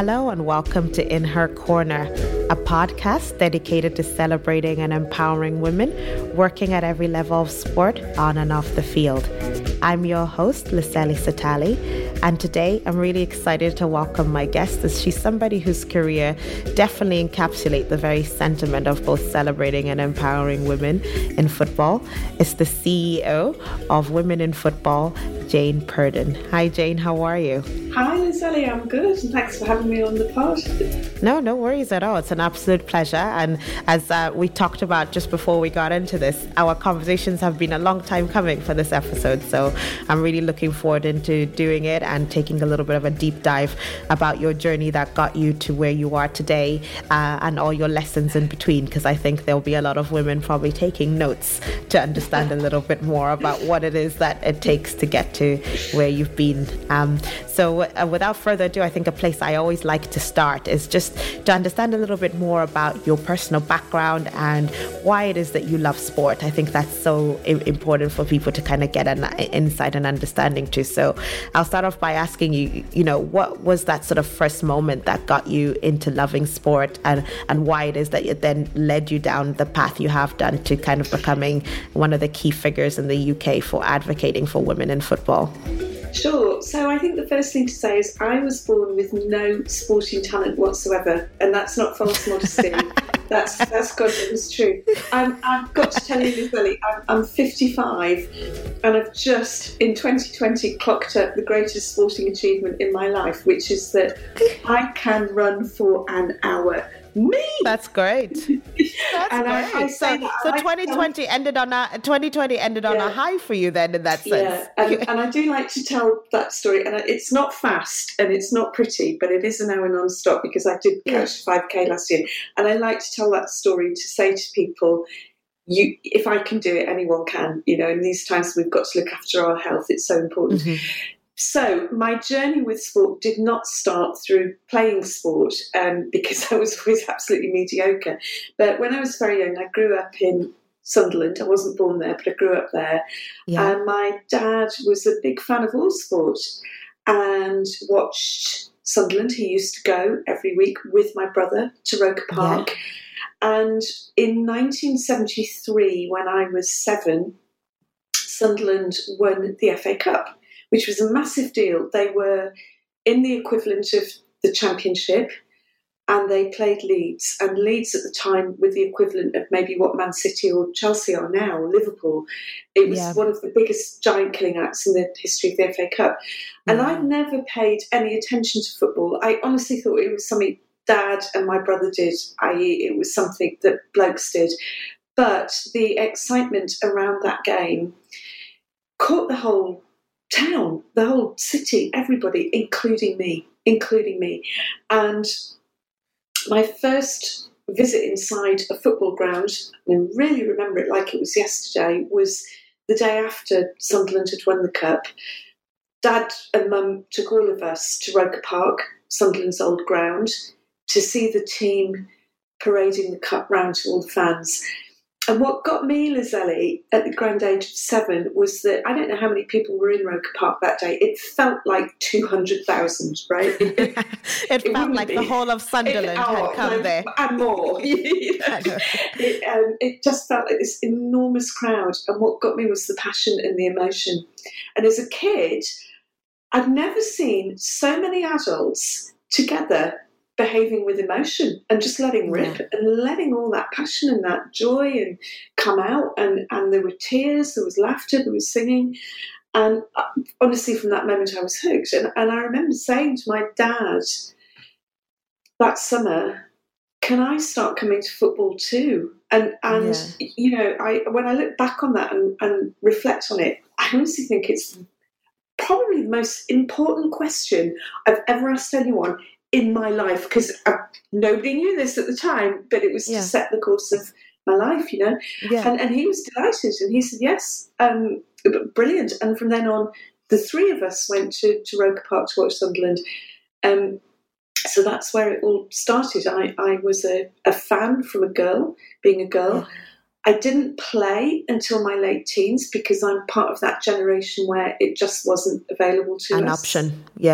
Hello and welcome to In Her Corner, a podcast dedicated to celebrating and empowering women working at every level of sport on and off the field. I'm your host, Liseli Satali, and today I'm really excited to welcome my guest as she's somebody whose career definitely encapsulates the very sentiment of both celebrating and empowering women in football. It's the CEO of Women in Football, Jane Purdon. Hi, Jane. How are you? Hi, Liseli. I'm good, and thanks for having me on the pod. No worries at all. It's an absolute pleasure. And as we talked about just before we got into this, our conversations have been a long time coming for this episode. So I'm really looking forward into doing it and taking a little bit of a deep dive about your journey that got you to where you are today and all your lessons in between, because I think there'll be a lot of women probably taking notes to understand a little bit more about what it is that it takes to get to where you've been. So without further ado, I think a place I always like to start is just to understand a little bit more about your personal background and why it is that you love sport. I think that's so important for people to kind of get an insight and understanding to. So I'll start off by asking you, what was that sort of first moment that got you into loving sport and why it is that it then led you down the path you have done to kind of becoming one of the key figures in the UK for advocating for women in football? Sure. So I think the first thing to say is I was born with no sporting talent whatsoever, and that's not false modesty. That's God's truth. I've got to tell you, Liseli, I'm 55, and I've just in 2020 clocked up the greatest sporting achievement in my life, which is that I can run for an hour. Me. That's great. That's and great. I say that. So 2020 ended on a high for you then, in that sense. Yeah, and I do like to tell that story, and it's not fast and it's not pretty, but it is an hour non-stop because I did catch 5K last year, and I like to tell that story to say to people, if I can do it, anyone can. In these times we've got to look after our health. It's so important. Mm-hmm. So my journey with sport did not start through playing sport because I was always absolutely mediocre. But when I was very young, I grew up in Sunderland. I wasn't born there, but I grew up there. Yeah. And my dad was a big fan of all sport and watched Sunderland. He used to go every week with my brother to Roker Park. Yeah. And in 1973, when I was 7, Sunderland won the FA Cup, which was a massive deal. They were in the equivalent of the Championship, and they played Leeds. And Leeds at the time were the equivalent of maybe what Man City or Chelsea are now, or Liverpool. It was one of the biggest giant killing acts in the history of the FA Cup. And I'd never paid any attention to football. I honestly thought it was something Dad and my brother did, i.e. it was something that blokes did. But the excitement around that game caught the whole town, the whole city, everybody, including me. And my first visit inside a football ground, I really remember it like it was yesterday, was the day after Sunderland had won the cup. Dad and Mum took all of us to Roker Park, Sunderland's old ground, to see the team parading the cup round to all the fans. And what got me, Liseli, at the grand age of 7 was that I don't know how many people were in Roker Park that day. It felt like 200,000, right? It felt like the whole of Sunderland had come there. And more. It just felt like this enormous crowd. And what got me was the passion and the emotion. And as a kid, I'd never seen so many adults together behaving with emotion and just letting rip and letting all that passion and that joy and come out, and there were tears, there was laughter, there was singing, and honestly from that moment I was hooked. And I remember saying to my dad that summer, can I start coming to football too? And when I look back on that and reflect on it, I honestly think it's probably the most important question I've ever asked anyone in my life, because nobody knew this at the time, but it was to set the course of my life, And he was delighted, and he said, yes, brilliant. And from then on, the three of us went to Roker Park to watch Sunderland. So that's where it all started. I was a fan from being a girl. Yeah. I didn't play until my late teens because I'm part of that generation where it just wasn't available to us. An option, yeah.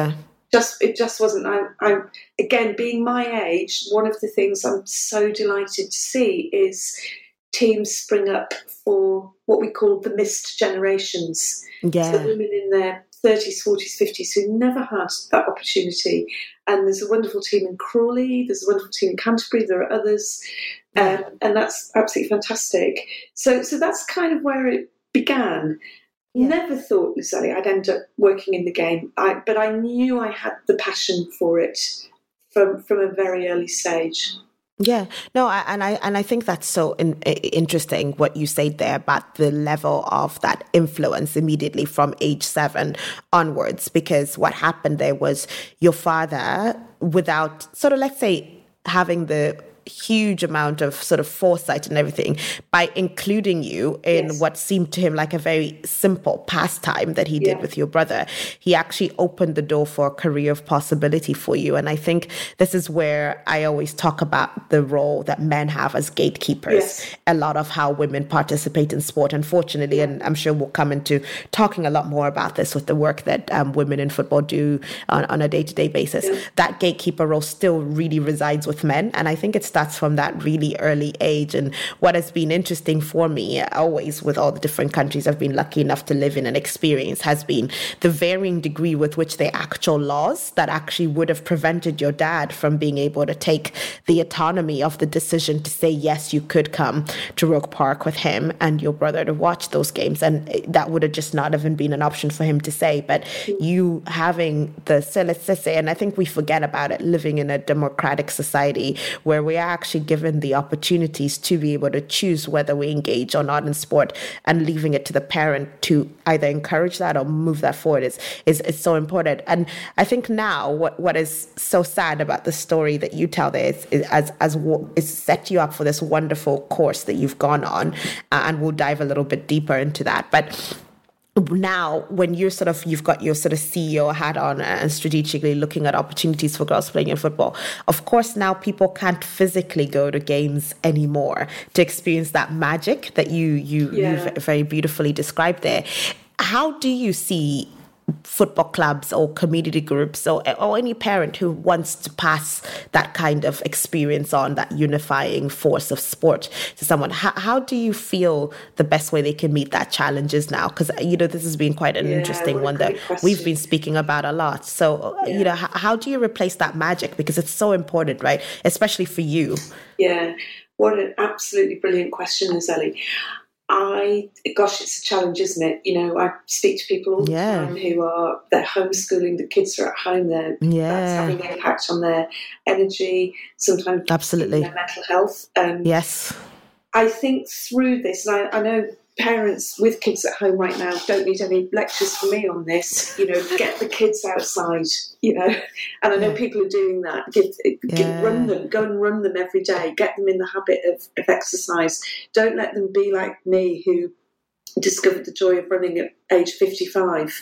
it just wasn't. I'm again, being my age, one of the things I'm so delighted to see is teams spring up for what we call the missed generations. Yeah. So women in their 30s, 40s, 50s who never had that opportunity. And there's a wonderful team in Crawley, there's a wonderful team in Canterbury, there are others, and that's absolutely fantastic. So that's kind of where it began. Yeah. Never thought, Sally, I'd end up working in the game, but I knew I had the passion for it from a very early stage. Yeah, no, I think that's so interesting what you said there about the level of that influence immediately from age 7 onwards, because what happened there was your father, without sort of, let's say, having the huge amount of sort of foresight and everything, by including you in what seemed to him like a very simple pastime that he did with your brother, he actually opened the door for a career of possibility for you. And I think this is where I always talk about the role that men have as gatekeepers. A lot of how women participate in sport, unfortunately, and I'm sure we'll come into talking a lot more about this with the work that women in football do on a day-to-day basis. That gatekeeper role still really resides with men, and I think it starts from that really early age. And what has been interesting for me always with all the different countries I've been lucky enough to live in and experience has been the varying degree with which the actual laws that actually would have prevented your dad from being able to take the autonomy of the decision to say, yes, you could come to Roke Park with him and your brother to watch those games. And that would have just not even been an option for him to say. But you having so let's just say, and I think we forget about it, living in a democratic society where we are actually given the opportunities to be able to choose whether we engage or not in sport, and leaving it to the parent to either encourage that or move that forward is so important. And I think now what is so sad about the story that you tell there is set you up for this wonderful course that you've gone on, and we'll dive a little bit deeper into that. But now, when you've got your sort of CEO hat on and strategically looking at opportunities for girls playing in football, of course, now people can't physically go to games anymore to experience that magic that you very beautifully described there. How do you see football clubs or community groups or any parent who wants to pass that kind of experience on, that unifying force of sport to someone? How do you feel the best way they can meet that challenge is now? Because, this has been quite an interesting one that we've been speaking about a lot. So, how do you replace that magic? Because it's so important, right? Especially for you. Yeah, what an absolutely brilliant question, Azeli. It's a challenge, isn't it? I speak to people all the time who they're homeschooling, the kids are at home, that's having an impact on their energy, sometimes absolutely their mental health. Yes. I think through this, and I know parents with kids at home right now don't need any lectures from me on this, get the kids outside, and I know people are doing that. Run them, go and run them every day, get them in the habit of exercise. Don't let them be like me, who discovered the joy of running at age 55.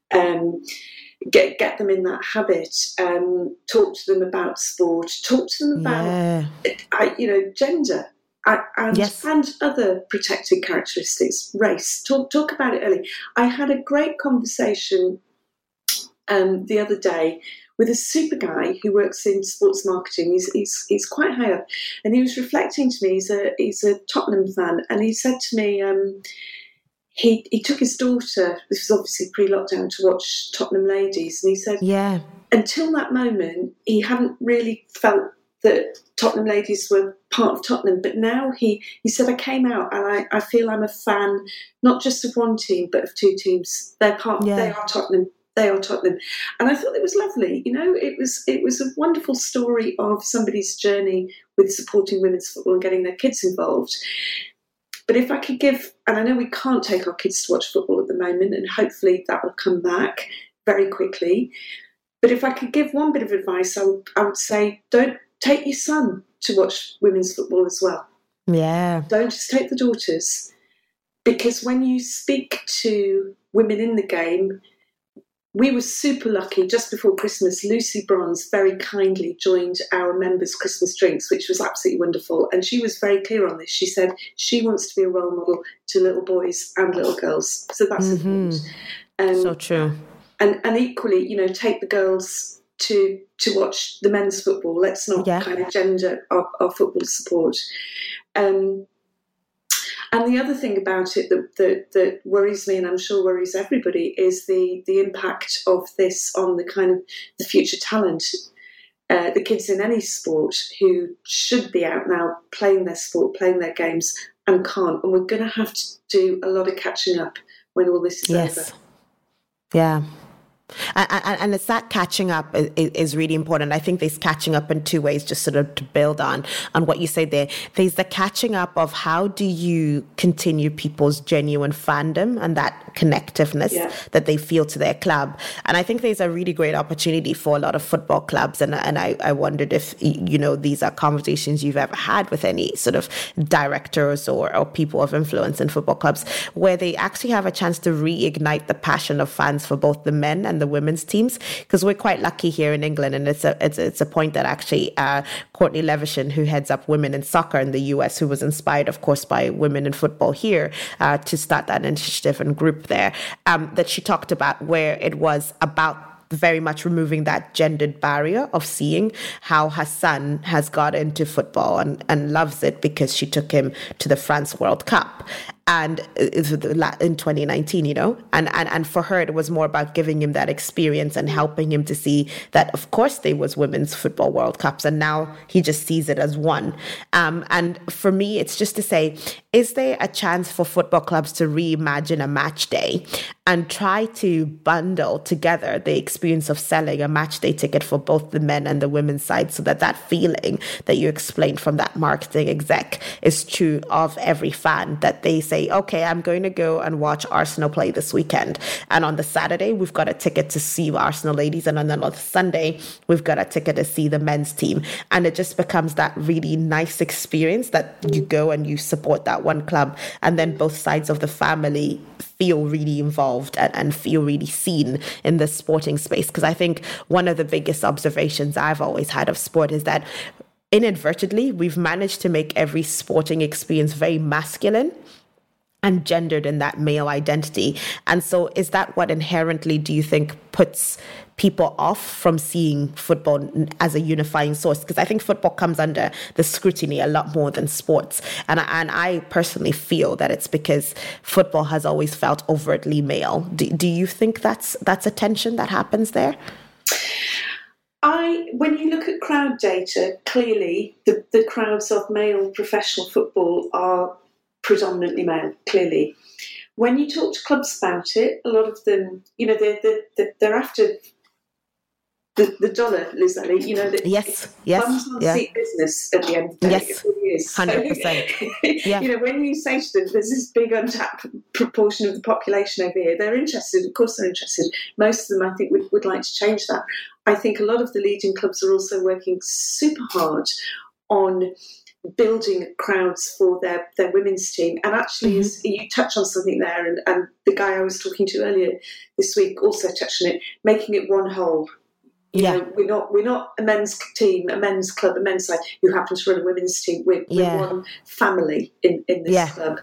Get them in that habit. Talk to them about sport. Talk to them about gender. And other protected characteristics, race. Talk about it early. I had a great conversation the other day with a super guy who works in sports marketing. He's quite high up, and he was reflecting to me. He's a Tottenham fan, and he said to me, he took his daughter. This was obviously pre-lockdown, to watch Tottenham Ladies, and he said, until that moment, he hadn't really felt that Tottenham Ladies were part of Tottenham, but now he said, I came out and I feel I'm a fan, not just of one team, but of two teams. They are Tottenham. They are Tottenham. And I thought it was lovely. It was a wonderful story of somebody's journey with supporting women's football and getting their kids involved. But if I could give, and I know we can't take our kids to watch football at the moment, and hopefully that will come back very quickly. But if I could give one bit of advice, I would say, don't take your son to watch women's football as well. Yeah. Don't just take the daughters. Because when you speak to women in the game, we were super lucky. Just before Christmas, Lucy Bronze very kindly joined our members' Christmas drinks, which was absolutely wonderful. And she was very clear on this. She said she wants to be a role model to little boys and little girls. So that's important. So true. and equally, take the girls to watch the men's football. Let's not kind of gender our football support. And the other thing about it that worries me, and I'm sure worries everybody, is the impact of this on the kind of the future talent. The kids in any sport who should be out now playing their sport, playing their games, and can't. And we're going to have to do a lot of catching up when all this is over. Yeah. And it's that catching up is really important. I think there's catching up in two ways, just sort of to build on what you said there. There's the catching up of how do you continue people's genuine fandom and that connectiveness that they feel to their club. And I think there's a really great opportunity for a lot of football clubs. And I wondered if, these are conversations you've ever had with any sort of directors or people of influence in football clubs, where they actually have a chance to reignite the passion of fans for both the men and the women's teams, because we're quite lucky here in England, and it's a point that actually Courtney Levisham, who heads up women in soccer in the US, who was inspired, of course, by women in football here to start that initiative and group there, that she talked about, where it was about very much removing that gendered barrier of seeing how her son has got into football and loves it because she took him to the France World Cup. And in 2019, and for her, it was more about giving him that experience and helping him to see that, of course, there was women's football World Cups, and now he just sees it as one. And for me, it's just to say, is there a chance for football clubs to reimagine a match day and try to bundle together the experience of selling a match day ticket for both the men and the women's side, so that feeling that you explained from that marketing exec is true of every fan, that they say, okay, I'm going to go and watch Arsenal play this weekend. And on the Saturday, we've got a ticket to see Arsenal ladies. And then on the Sunday, we've got a ticket to see the men's team. And it just becomes that really nice experience that you go and you support that one club. And then both sides of the family feel really involved and feel really seen in the sporting space. Because I think one of the biggest observations I've always had of sport is that inadvertently, we've managed to make every sporting experience very masculine and gendered in that male identity. And so is that what inherently, do you think, puts people off from seeing football as a unifying source? Because I think football comes under the scrutiny a lot more than sports. And I personally feel that it's because football has always felt overtly male. Do you think that's a tension that happens there? When you look at crowd data, clearly the crowds of male professional football are predominantly male, clearly. When you talk to clubs about it, a lot of them, they're after the dollar, Liz Ali. Yes. Bums on seat business at the end of the day. Yes, it really is. 100%. Yeah. When you say to them, there's this big untapped proportion of the population over here, they're interested. Of course, they're interested. Most of them, I think, would like to change that. I think a lot of the leading clubs are also working super hard on building crowds for their women's team. And actually, as you touch on something there, and the guy I was talking to earlier this week also touched on it, making it one whole. We're not a men's team, a men's club, a men's side who happen to run a women's team. We're one family in this club.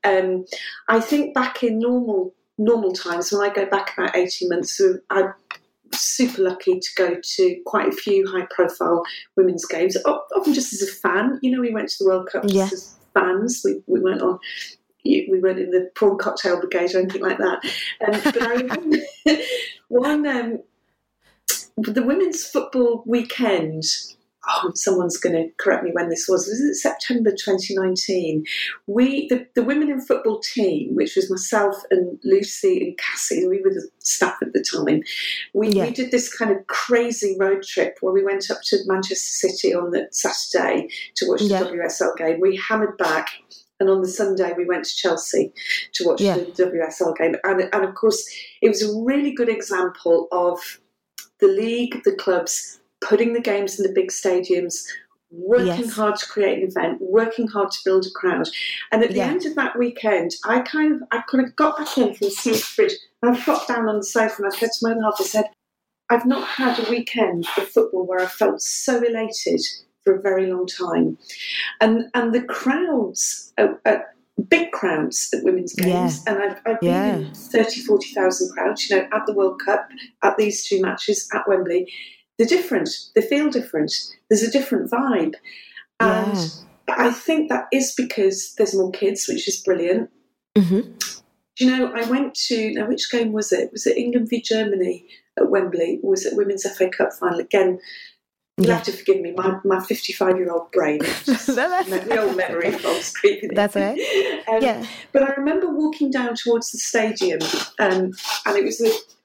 I think back in normal times, when I go back about 18 months, I'm super lucky to go to quite a few high-profile women's games, often just as a fan. We went to the World Cup just as fans. We weren't on. We weren't in the prawn cocktail brigade or anything like that. But I remember the women's football weekend. Someone's going to correct me when this was. Was it September 2019? The women in football team, which was myself and Lucy and Cassie, we were the staff at the time. We did this kind of crazy road trip where we went up to Manchester City on the Saturday to watch the WSL game. We hammered back. And on the Sunday, we went to Chelsea to watch the WSL game. And of course, it was a really good example of the league, the clubs, putting the games in the big stadiums, working hard to create an event, working hard to build a crowd. And at the end of that weekend, I kind of got back in from Stamford and I flopped down on the sofa and I said to my other half, I said, I've not had a weekend of football where I felt so elated for a very long time. And the crowds at big crowds at women's games, and I've been in 30, 40,000 crowds, at the World Cup, at these two matches at Wembley. They're different. They feel different. There's a different vibe. And I think that is because there's more kids, which is brilliant. I went to, now which game was it? Was it England v Germany at Wembley? Or was it Women's FA Cup final? Again, you'll have to forgive me, my 55-year-old brain. The old memory fogs creeping in. That's right. But I remember walking down towards the stadium, and it was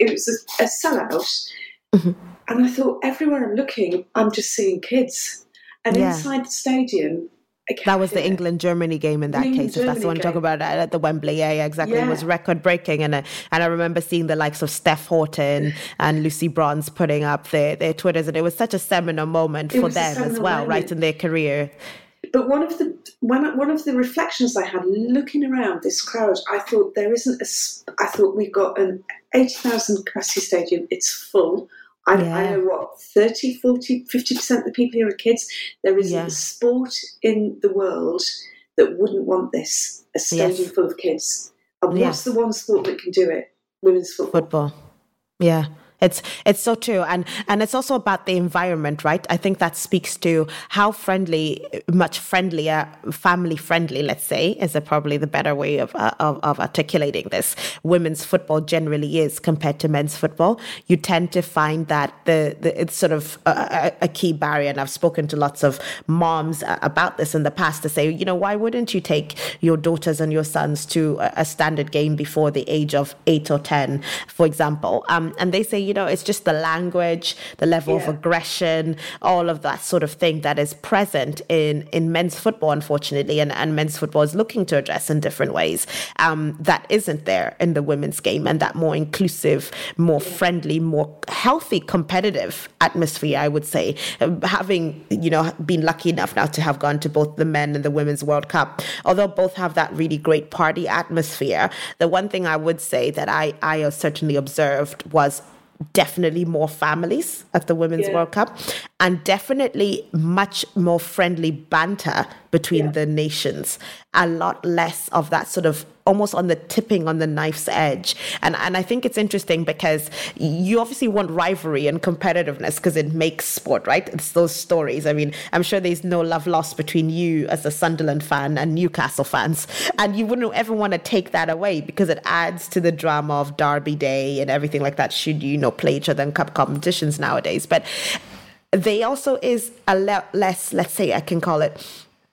a sellout. And I thought, everywhere I'm looking, I'm just seeing kids. And inside the stadium, that was the England-Germany game in that case, if that's the one you're talking about, at the Wembley. Yeah, exactly. It was record-breaking. And I remember seeing the likes of Steph Horton and Lucy Bronze putting up their Twitters, and it was such a seminal moment for them as well, right, in their career. But one of the reflections I had looking around this crowd, I thought we've got an 80,000 capacity stadium, it's full. I know 30, 40, 50% of the people here are kids. There isn't a sport in the world that wouldn't want this, a stadium full of kids. And what's the one sport that can do it? Women's football. Yeah. It's so true. And it's also about the environment, right? I think that speaks to how much friendlier, family friendly, let's say, is probably the better way of articulating this. Women's football generally is compared to men's football. You tend to find that it's sort of a key barrier. And I've spoken to lots of moms about this in the past to say, why wouldn't you take your daughters and your sons to a standard game before the age of 8 or 10, for example? And they say, it's just the language, the level of aggression, all of that sort of thing that is present in men's football, unfortunately, and men's football is looking to address in different ways, that isn't there in the women's game, and that more inclusive, more friendly, more healthy, competitive atmosphere, I would say. Having, been lucky enough now to have gone to both the men and the women's World Cup, although both have that really great party atmosphere, the one thing I would say that I certainly observed was definitely more families at the Women's World Cup, and definitely much more friendly banter between the nations. A lot less of that sort of almost on the tipping on the knife's edge. And I think it's interesting because you obviously want rivalry and competitiveness because it makes sport, right? It's those stories. I mean, I'm sure there's no love lost between you as a Sunderland fan and Newcastle fans. And you wouldn't ever want to take that away because it adds to the drama of Derby Day and everything like that, should you play each other in cup competitions nowadays. But they also is a lot less, let's say I can call it,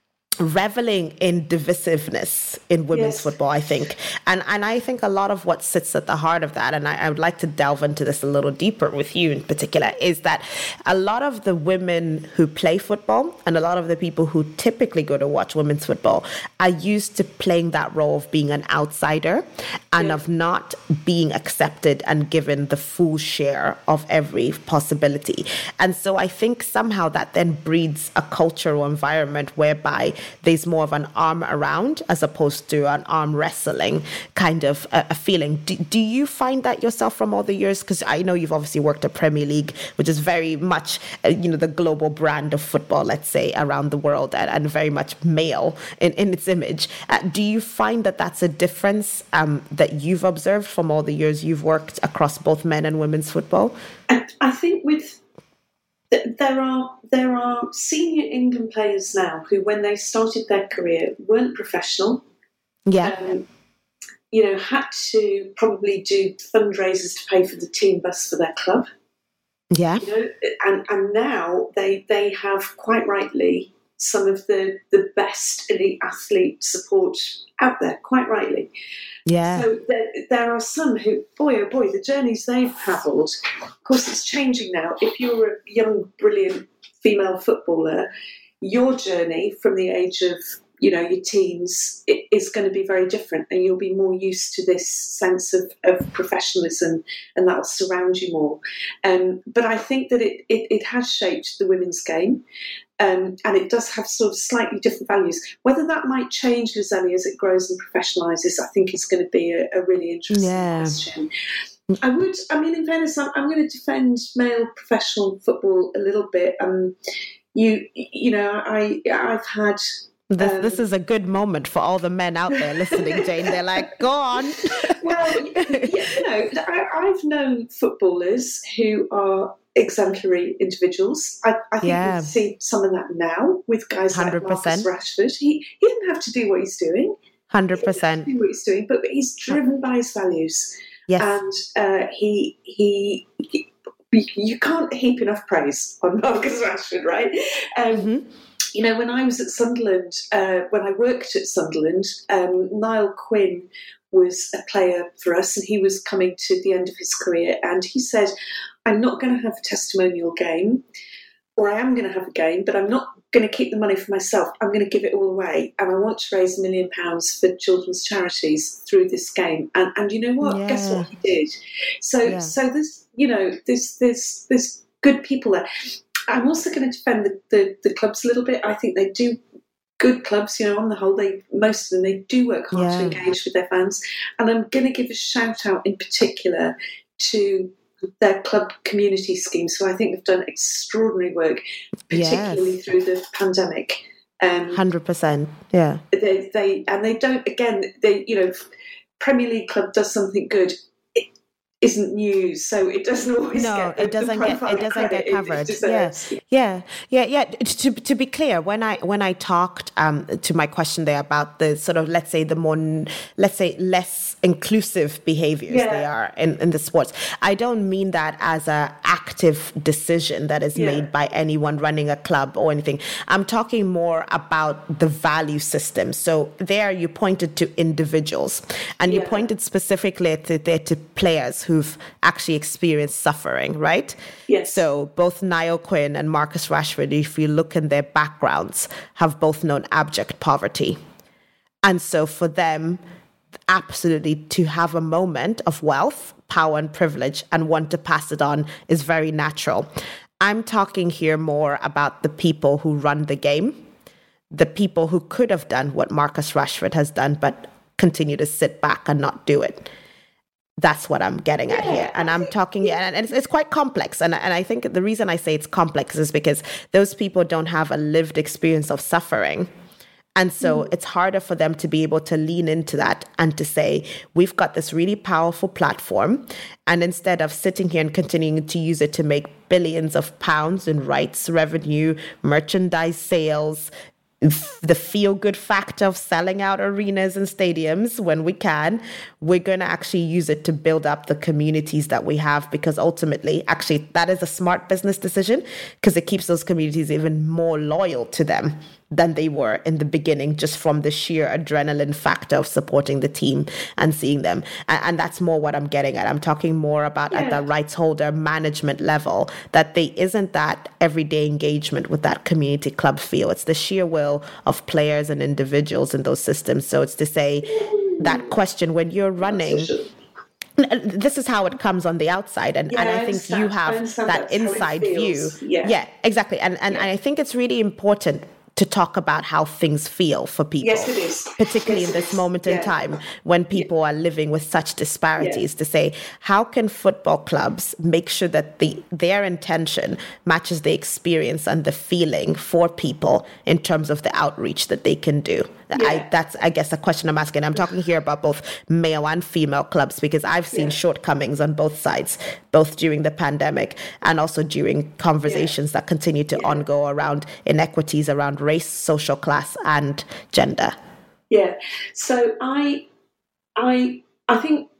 reveling in divisiveness in women's football, I think. And I think a lot of what sits at the heart of that, and I would like to delve into this a little deeper with you in particular, is that a lot of the women who play football and a lot of the people who typically go to watch women's football are used to playing that role of being an outsider and of not being accepted and given the full share of every possibility. And so I think somehow that then breeds a cultural environment whereby there's more of an arm around as opposed to an arm wrestling kind of a feeling. Do you find that yourself from all the years? Because I know you've obviously worked at Premier League, which is very much, the global brand of football, let's say, around the world and very much male in its image. Do you find that that's a difference that you've observed from all the years you've worked across both men and women's football? I think there are senior England players now who, when they started their career, weren't professional. Had to probably do fundraisers to pay for the team bus for their club. Yeah. And now they have, quite rightly, some of the best elite athlete support out there, quite rightly. Yeah. So there are some who, boy, oh boy, the journeys they've travelled. Of course, it's changing now. If you're a young, brilliant female footballer, your journey from the age of, your teens is going to be very different, and you'll be more used to this sense of professionalism, and that will surround you more. But I think that it has shaped the women's game. And it does have sort of slightly different values. Whether that might change, Lizelle, as it grows and professionalises, I think is going to be a really interesting question. In fairness, I'm going to defend male professional football a little bit. I've had This is a good moment for all the men out there listening, Jane. They're like, go on. Well, I've known footballers who are exemplary individuals. I think we see some of that now with guys 100%. Like Marcus Rashford. He didn't have to do what he's doing. 100%. Do what he's doing, but he's driven by his values. Yes. And you can't heap enough praise on Marcus Rashford, right? You know, when I was at Sunderland, when I worked at Sunderland, Niall Quinn was a player for us, and he was coming to the end of his career, and he said, I'm not going to have a testimonial game, or I am going to have a game, but I'm not going to keep the money for myself. I'm going to give it all away, and I want to raise £1 million for children's charities through this game. And you know what? Yeah. Guess what he did? So there's, you know, there's good people there. I'm also going to defend the clubs a little bit. I think they do good clubs, you know, on the whole. Most of them, they do work hard to engage with their fans. And I'm going to give a shout out in particular to their club community schemes, who I think have done extraordinary work, particularly through the pandemic. 100%, yeah. They don't, again, you know, Premier League club does something good, isn't news, so it doesn't always get it doesn't get covered. To be clear, when I talked to my question there about the sort of let's say less inclusive behaviors they are in the sports, I don't mean that as a active decision that is made by anyone running a club or anything. I'm talking more about the value system. So there you pointed to individuals, and you pointed specifically to players who've actually experienced suffering, right? Yes. So both Niall Quinn and Marcus Rashford, if you look in their backgrounds, have both known abject poverty. And so for them, absolutely to have a moment of wealth, power and privilege and want to pass it on is very natural. I'm talking here more about the people who run the game, the people who could have done what Marcus Rashford has done, but continue to sit back and not do it. That's what I'm getting at here. And I'm talking, and it's quite complex. And I think the reason I say it's complex is because those people don't have a lived experience of suffering. And so it's harder for them to be able to lean into that and to say, we've got this really powerful platform. And instead of sitting here and continuing to use it to make billions of pounds in rights revenue, merchandise sales, the feel-good factor of selling out arenas and stadiums when we can, we're going to actually use it to build up the communities that we have, because ultimately, actually, that is a smart business decision because it keeps those communities even more loyal to them than they were in the beginning, just from the sheer adrenaline factor of supporting the team and seeing them. And that's more what I'm getting at. I'm talking more about at the rights holder management level, that there isn't that everyday engagement with that community club feel. It's the sheer will of players and individuals in those systems. So it's to say that question when you're running, this is how it comes on the outside. And I think you have that inside view. Yeah, exactly. And I think it's really important to talk about how things feel for people. Yes, it is. Particularly in this moment in time when people are living with such disparities, to say, how can football clubs make sure that their intention matches the experience and the feeling for people in terms of the outreach that they can do? That's, I guess, a question I'm asking. I'm talking here about both male and female clubs, because I've seen shortcomings on both sides, both during the pandemic and also during conversations that continue to ongo around inequities around race, social class, and gender. Yeah. So I think,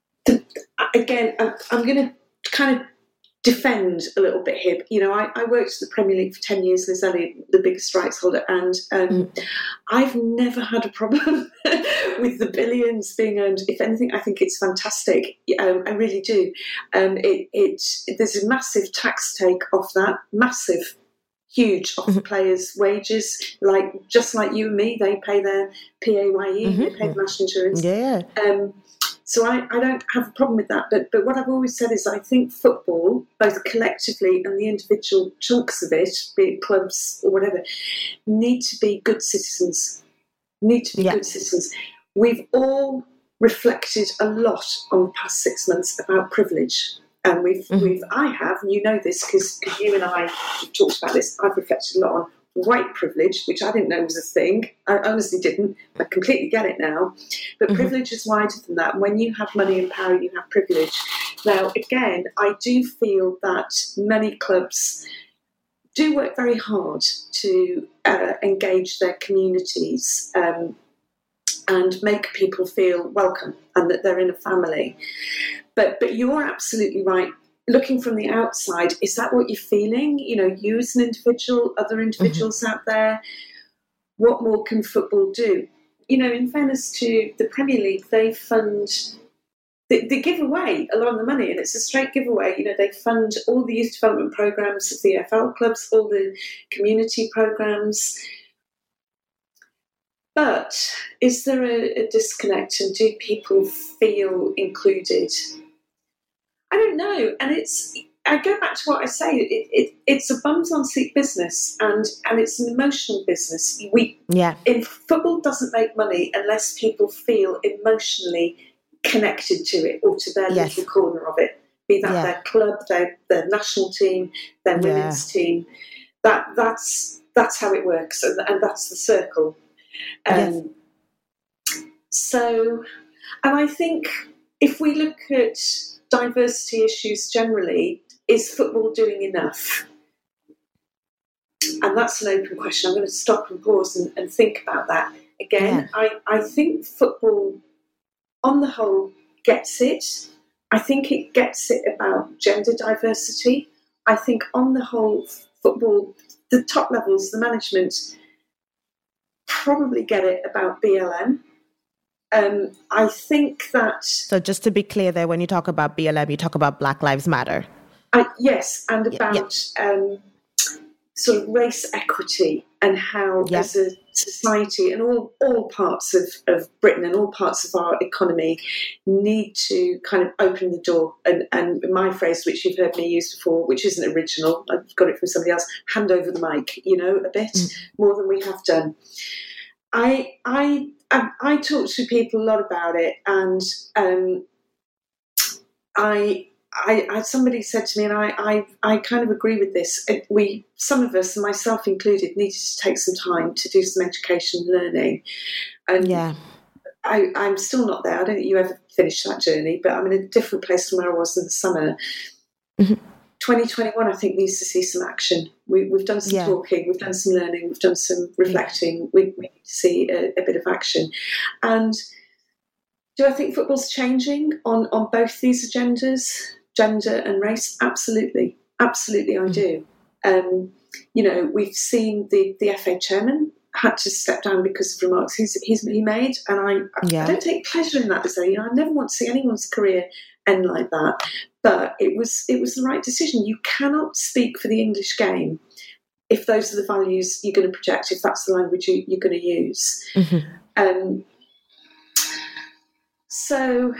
again, I'm going to kind of defend a little bit here. You know, I worked at the Premier League for 10 years, Liz Elliott, the biggest rights holder, and I've never had a problem with the billions being earned. If anything, I think it's fantastic. I really do. There's a massive tax take off that, massive, huge, off the players' wages. Just like you and me, they pay their PAYE, they pay national insurance. Yeah. So I don't have a problem with that. But what I've always said is I think football, both collectively and the individual chunks of it, be it clubs or whatever, need to be good citizens. Good citizens. We've all reflected a lot on the past 6 months about privilege. And I have, and you know this because you and I have talked about this, I've reflected a lot on white privilege, which I didn't know was a thing. I honestly didn't. I completely get it now. But privilege is wider than that. When you have money and power, you have privilege. Now, again, I do feel that many clubs do work very hard to engage their communities and make people feel welcome and that they're in a family. But you're absolutely right. Looking from the outside, is that what you're feeling? You know, you as an individual, other individuals out there, what more can football do? You know, in fairness to the Premier League, they give away a lot of the money, and it's a straight giveaway. You know, they fund all the youth development programs of the EFL clubs, all the community programs. But is there a disconnect, and do people feel included? I don't know. And I go back to what I say, it's a bums on seat business, and it's an emotional business. In football doesn't make money unless people feel emotionally connected to it or to their little corner of it, be that their club, their national team, their women's team. That's how it works, and that's the circle. So, and I think if we look at diversity issues generally, is football doing enough? And that's an open question. I'm going to stop and pause and think about that. Again, I think football, on the whole, gets it. I think it gets it about gender diversity. I think on the whole, football, the top levels, the management, probably get it about BLM. I think that... So just to be clear there, when you talk about BLM, you talk about Black Lives Matter. Yes, and about sort of race equity and how as a society and all parts of Britain and all parts of our economy need to kind of open the door. And my phrase, which you've heard me use before, which isn't original, I've got it from somebody else, hand over the mic, you know, a bit more than we have done. I talk to people a lot about it, and somebody said to me, and I kind of agree with this. Some of us, myself included, needed to take some time to do some education and learning. And I'm still not there. I don't think you ever finished that journey, but I'm in a different place from where I was in the summer. 2021, I think, needs to see some action. We've done some talking, we've done some learning, we've done some reflecting. We need to see a bit of action. And do I think football's changing on both these agendas, gender and race? Absolutely. Absolutely, I do. You know, we've seen the FA chairman had to step down because of remarks he made, and I don't take pleasure in that. You know, I never want to see anyone's career end like that. But it was the right decision. You cannot speak for the English game if those are the values you're going to project, if that's the language you're going to use. So,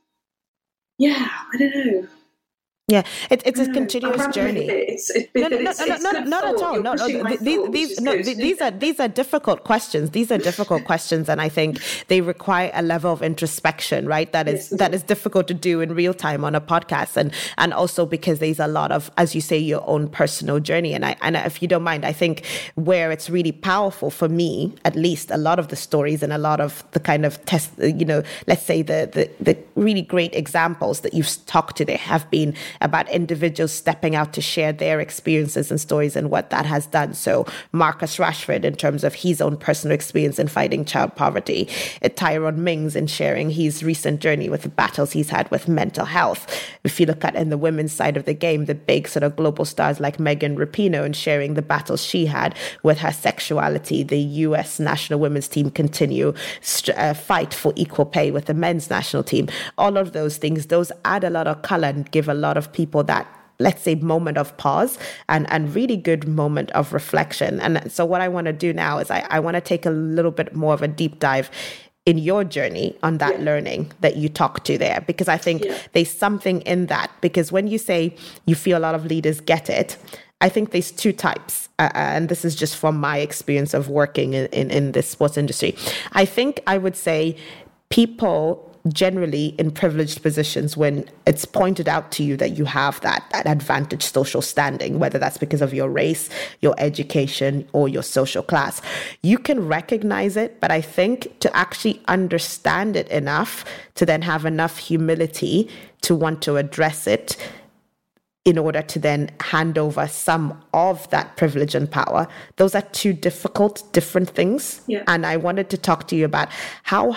I don't know. Yeah, it's a continuous journey. Not at all. No, these are difficult questions. These are difficult questions, and I think they require a level of introspection, right? That is difficult to do in real time on a podcast, and also because there's a lot of, as you say, your own personal journey. And if you don't mind, I think where it's really powerful for me, at least, a lot of the stories and a lot of the kind of let's say the really great examples that you've talked today have been about individuals stepping out to share their experiences and stories and what that has done. So Marcus Rashford, in terms of his own personal experience in fighting child poverty, Tyrone Mings in sharing his recent journey with the battles he's had with mental health. If you look at in the women's side of the game, the big sort of global stars like Megan Rapinoe and sharing the battles she had with her sexuality, the US national women's team continue fight for equal pay with the men's national team. All of those things, those add a lot of color and give a lot of people that, let's say, moment of pause and really good moment of reflection. And so what I want to do now is I want to take a little bit more of a deep dive in your journey on that learning that you talked to there, because I think there's something in that, because when you say you feel a lot of leaders get it, I think there's two types, and this is just from my experience of working in this sports industry. I think I would say people generally in privileged positions, when it's pointed out to you that you have that advantaged social standing, whether that's because of your race, your education, or your social class, you can recognize it. But I think to actually understand it enough to then have enough humility to want to address it in order to then hand over some of that privilege and power, those are two different things. Yeah. And I wanted to talk to you about how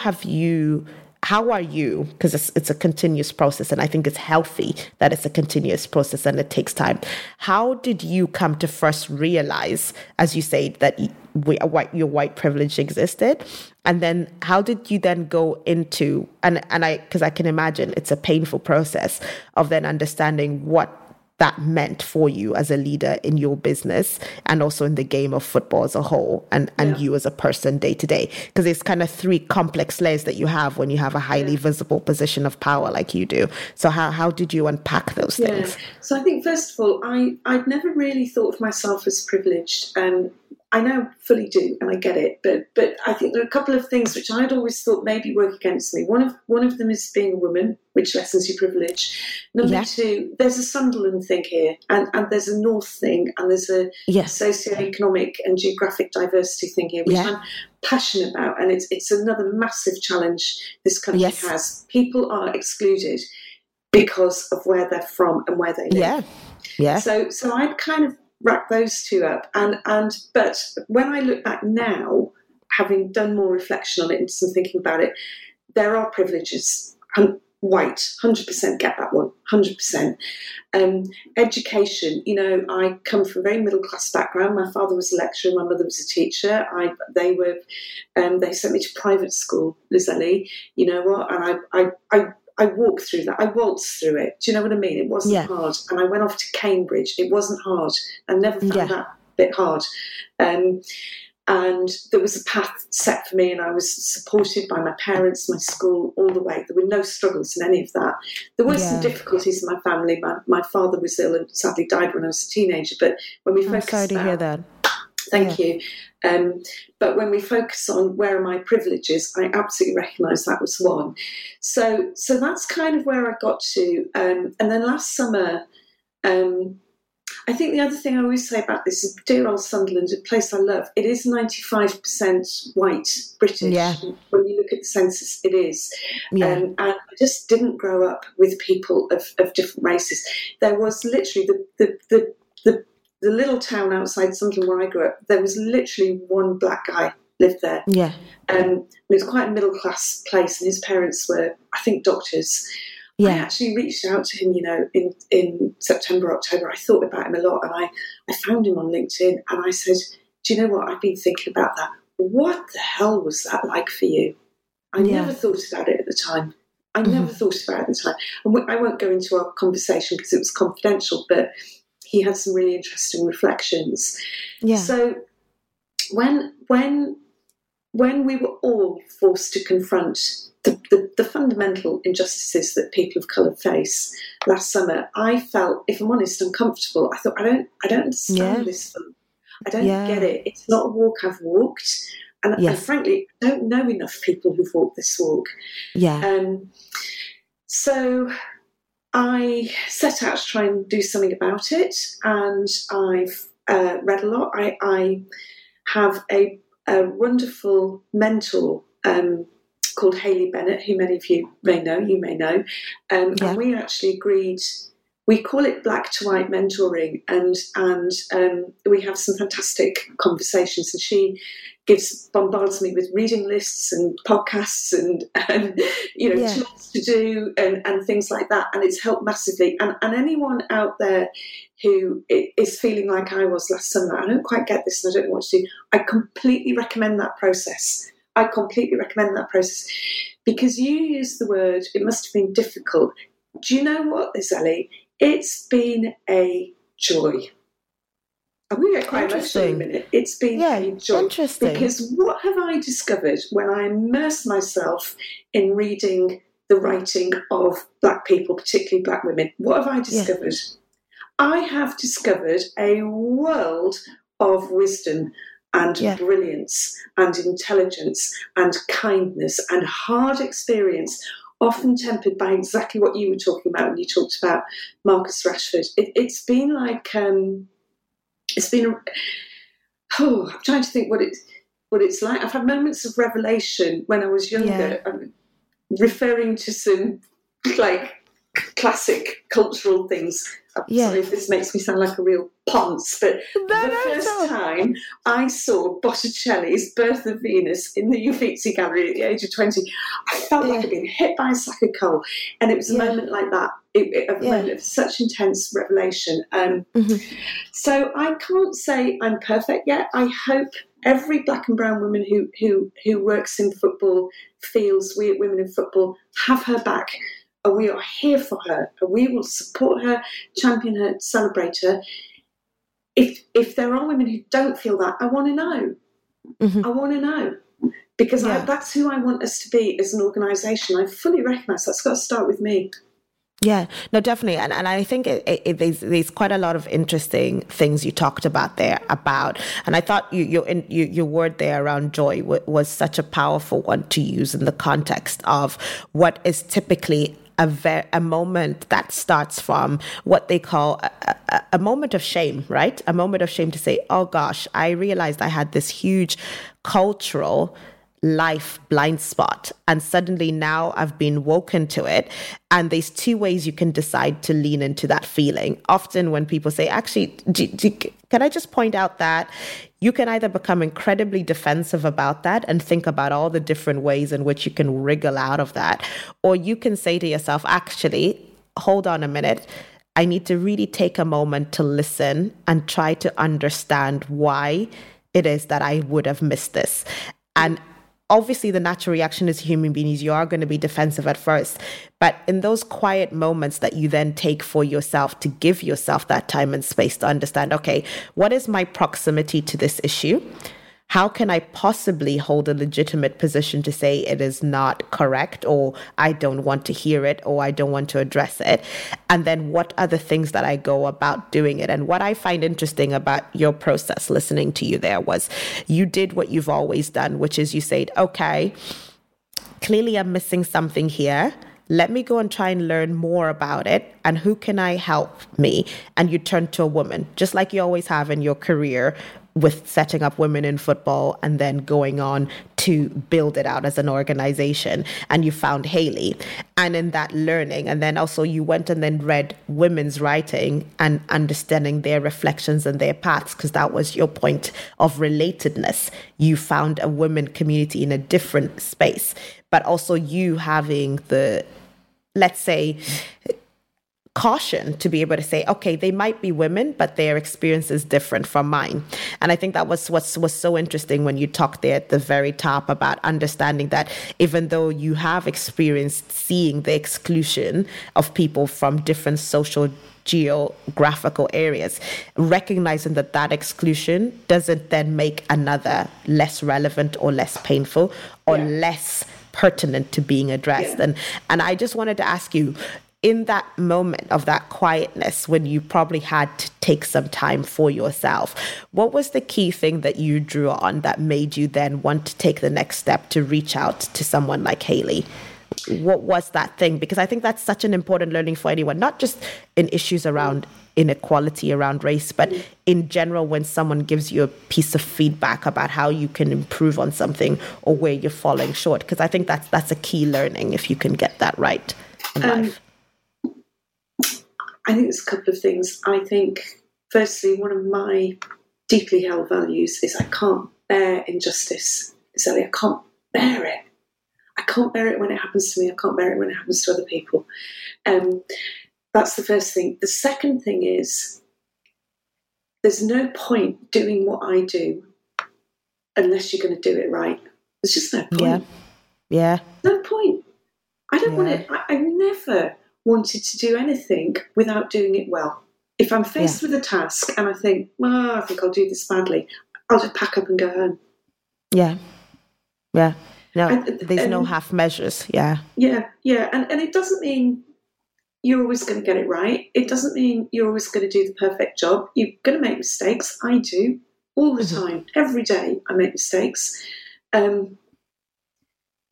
are you, because it's a continuous process, and I think it's healthy that it's a continuous process and it takes time. How did you come to first realize, as you say, that your white privilege existed? And then how did you then go into, because I can imagine it's a painful process of then understanding what that meant for you as a leader in your business and also in the game of football as a whole, and you as a person day to day, because it's kind of three complex layers that you have when you have a highly visible position of power like you do. So how did you unpack those things? So I think, first of all, I'd never really thought of myself as privileged. I now fully do, and I get it. But I think there are a couple of things which I'd always thought maybe work against me. One of them is being a woman, which lessens your privilege. Number two, there's a Sunderland thing here, and there's a North thing, and there's a socioeconomic and geographic diversity thing here, which I'm passionate about, and it's another massive challenge this country has. People are excluded because of where they're from and where they live. So I'd kind of wrap those two up, but when I look back now, having done more reflection on it and some thinking about it, there are privileges. White, 100% get that one, 100%. Education, I come from a very middle class background. My father was a lecturer, my mother was a teacher. They sent me to private school, Lizelle. You know what? And I walked through that. I waltzed through it. Do you know what I mean? It wasn't hard. And I went off to Cambridge. It wasn't hard. I never found that bit hard. And there was a path set for me, and I was supported by my parents, my school, all the way. There were no struggles in any of that. There were some difficulties in my family. My father was ill and sadly died when I was a teenager. But when we focused, I'm sorry to hear that. Thank you. But when we focus on where are my privileges, I absolutely recognise that was one. So that's kind of where I got to. And then last summer, I think the other thing I always say about this is dear old Sunderland, a place I love, it is 95% white British. Yeah. When you look at the census, it is. Yeah. And I just didn't grow up with people of different races. There was literally the little town outside Sunderland where I grew up, there was literally one black guy lived there. Yeah. It was quite a middle class place, and his parents were, I think, doctors. Yeah. I actually reached out to him, in September, October. I thought about him a lot, and I found him on LinkedIn, and I said, do you know what? I've been thinking about that. What the hell was that like for you? I never thought about it at the time. And I won't go into our conversation because it was confidential, but he had some really interesting reflections. Yeah. So when we were all forced to confront the fundamental injustices that people of colour face last summer, I felt, if I'm honest, uncomfortable. I thought, I don't understand this film. I don't get it. It's not a walk I've walked. And frankly, I don't know enough people who've walked this walk. Yeah. So I set out to try and do something about it, and I've read a lot. I have a wonderful mentor called Hayley Bennett, who many of you may know. And we actually agreed, we call it black to white mentoring, and we have some fantastic conversations, and she bombards me with reading lists and podcasts and tools to do and things like that, and it's helped massively. And anyone out there who is feeling like I was last summer, I don't quite get this and I don't know what to do, I completely recommend that process. Because you use the word, it must have been difficult. Do you know what, Lizelle? It's been a joy. I'm going to get quite emotional in a minute. It's been a joy. Interesting. Because what have I discovered when I immerse myself in reading the writing of black people, particularly black women? What have I discovered? Yeah. I have discovered a world of wisdom and brilliance and intelligence and kindness and hard experience often tempered by exactly what you were talking about when you talked about Marcus Rashford. It's been like, I'm trying to think what it's like. I've had moments of revelation when I was younger, referring to some like classic cultural things. I'm sorry if this makes me sound like a real ponce, but the first time I saw Botticelli's Birth of Venus in the Uffizi Gallery at the age of 20, I felt like I'd been hit by a sack of coal. And it was a moment like that, a moment of such intense revelation. So I can't say I'm perfect yet. I hope every black and brown woman who works in football feels we at Women in Football have her back. And we are here for her, and we will support her, champion her, celebrate her. If there are women who don't feel that, I want to know. I want to know. Because that's who I want us to be as an organisation. I fully recognise that's got to start with me. Yeah, no, definitely. And I think there's quite a lot of interesting things you talked about there and I thought your word there around joy was such a powerful one to use in the context of what is typically a moment that starts from what they call a moment of shame, right? A moment of shame to say, oh gosh, I realized I had this huge cultural life blind spot, and suddenly now I've been woken to it. And there's two ways you can decide to lean into that feeling. Often when people say, actually, can I just point out that you can either become incredibly defensive about that and think about all the different ways in which you can wriggle out of that, or you can say to yourself, actually, hold on a minute, I need to really take a moment to listen and try to understand why it is that I would have missed this. And obviously, the natural reaction as a human being is you are going to be defensive at first. But in those quiet moments that you then take for yourself to give yourself that time and space to understand, okay, what is my proximity to this issue? How can I possibly hold a legitimate position to say it is not correct, or I don't want to hear it, or I don't want to address it? And then what are the things that I go about doing it? And what I find interesting about your process, listening to you there, was you did what you've always done, which is you said, okay, clearly I'm missing something here. Let me go and try and learn more about it. And who can I help me? And you turn to a woman, just like you always have in your career, with setting up Women in Football and then going on to build it out as an organization. And you found Hayley. And in that learning, and then also you went and then read women's writing and understanding their reflections and their paths, because that was your point of relatedness. You found a women community in a different space, but also you having the, let's say, caution to be able to say, okay, they might be women, but their experience is different from mine. And I think that was what was so interesting when you talked there at the very top about understanding that even though you have experienced seeing the exclusion of people from different social geographical areas, recognizing that exclusion doesn't then make another less relevant or less painful or less pertinent to being addressed. And I just wanted to ask you, in that moment of that quietness, when you probably had to take some time for yourself, what was the key thing that you drew on that made you then want to take the next step to reach out to someone like Hayley? What was that thing? Because I think that's such an important learning for anyone, not just in issues around inequality, around race, but in general, when someone gives you a piece of feedback about how you can improve on something or where you're falling short. Because I think that's a key learning if you can get that right in life. I think there's a couple of things. I think, firstly, one of my deeply held values is I can't bear injustice. Sally, I can't bear it. I can't bear it when it happens to me. I can't bear it when it happens to other people. That's the first thing. The second thing is there's no point doing what I do unless you're going to do it right. There's just no point. Yeah. No point. I don't want it. I never wanted to do anything without doing it well. If I'm faced with a task and I think, I think I'll do this badly, I'll just pack up and go home. Yeah. No, there's no half measures. Yeah. And it doesn't mean you're always going to get it right. It doesn't mean you're always going to do the perfect job. You're going to make mistakes. I do all the time. Every day I make mistakes.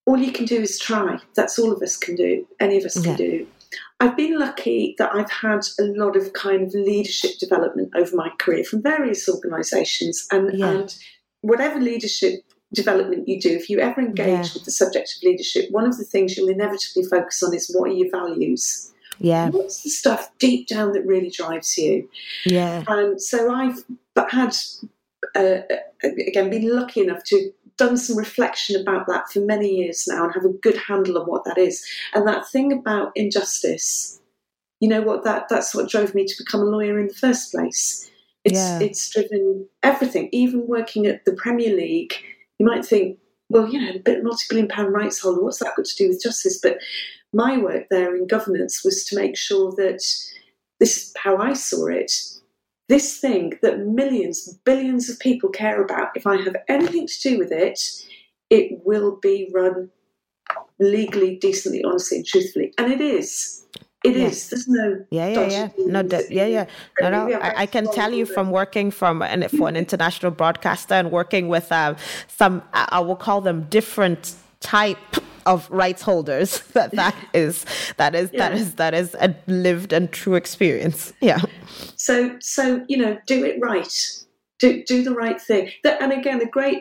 all you can do is try. That's all of us can do. Any of us can do. I've been lucky that I've had a lot of kind of leadership development over my career from various organisations, and whatever leadership development you do, if you ever engage with the subject of leadership, one of the things you'll inevitably focus on is what are your values? Yeah. What's the stuff deep down that really drives you? Yeah. And so I've had, again, been lucky enough to done some reflection about that for many years now and have a good handle on what that is. And that thing about injustice, you know what, that's what drove me to become a lawyer in the first place. It's driven everything. Even working at the Premier League, you might think, well, you know, a multi-billion pound rights holder, what's that got to do with justice? But my work there in governance was to make sure that, this is how I saw it, this thing that millions, billions of people care about, if I have anything to do with it, it will be run legally, decently, honestly, and truthfully. And it is. It is. There's no. I can tell you from working for an international broadcaster and working with some, I will call them different type of rights holders, that is a lived and true experience. Yeah. So you know, do it right. Do the right thing. And again,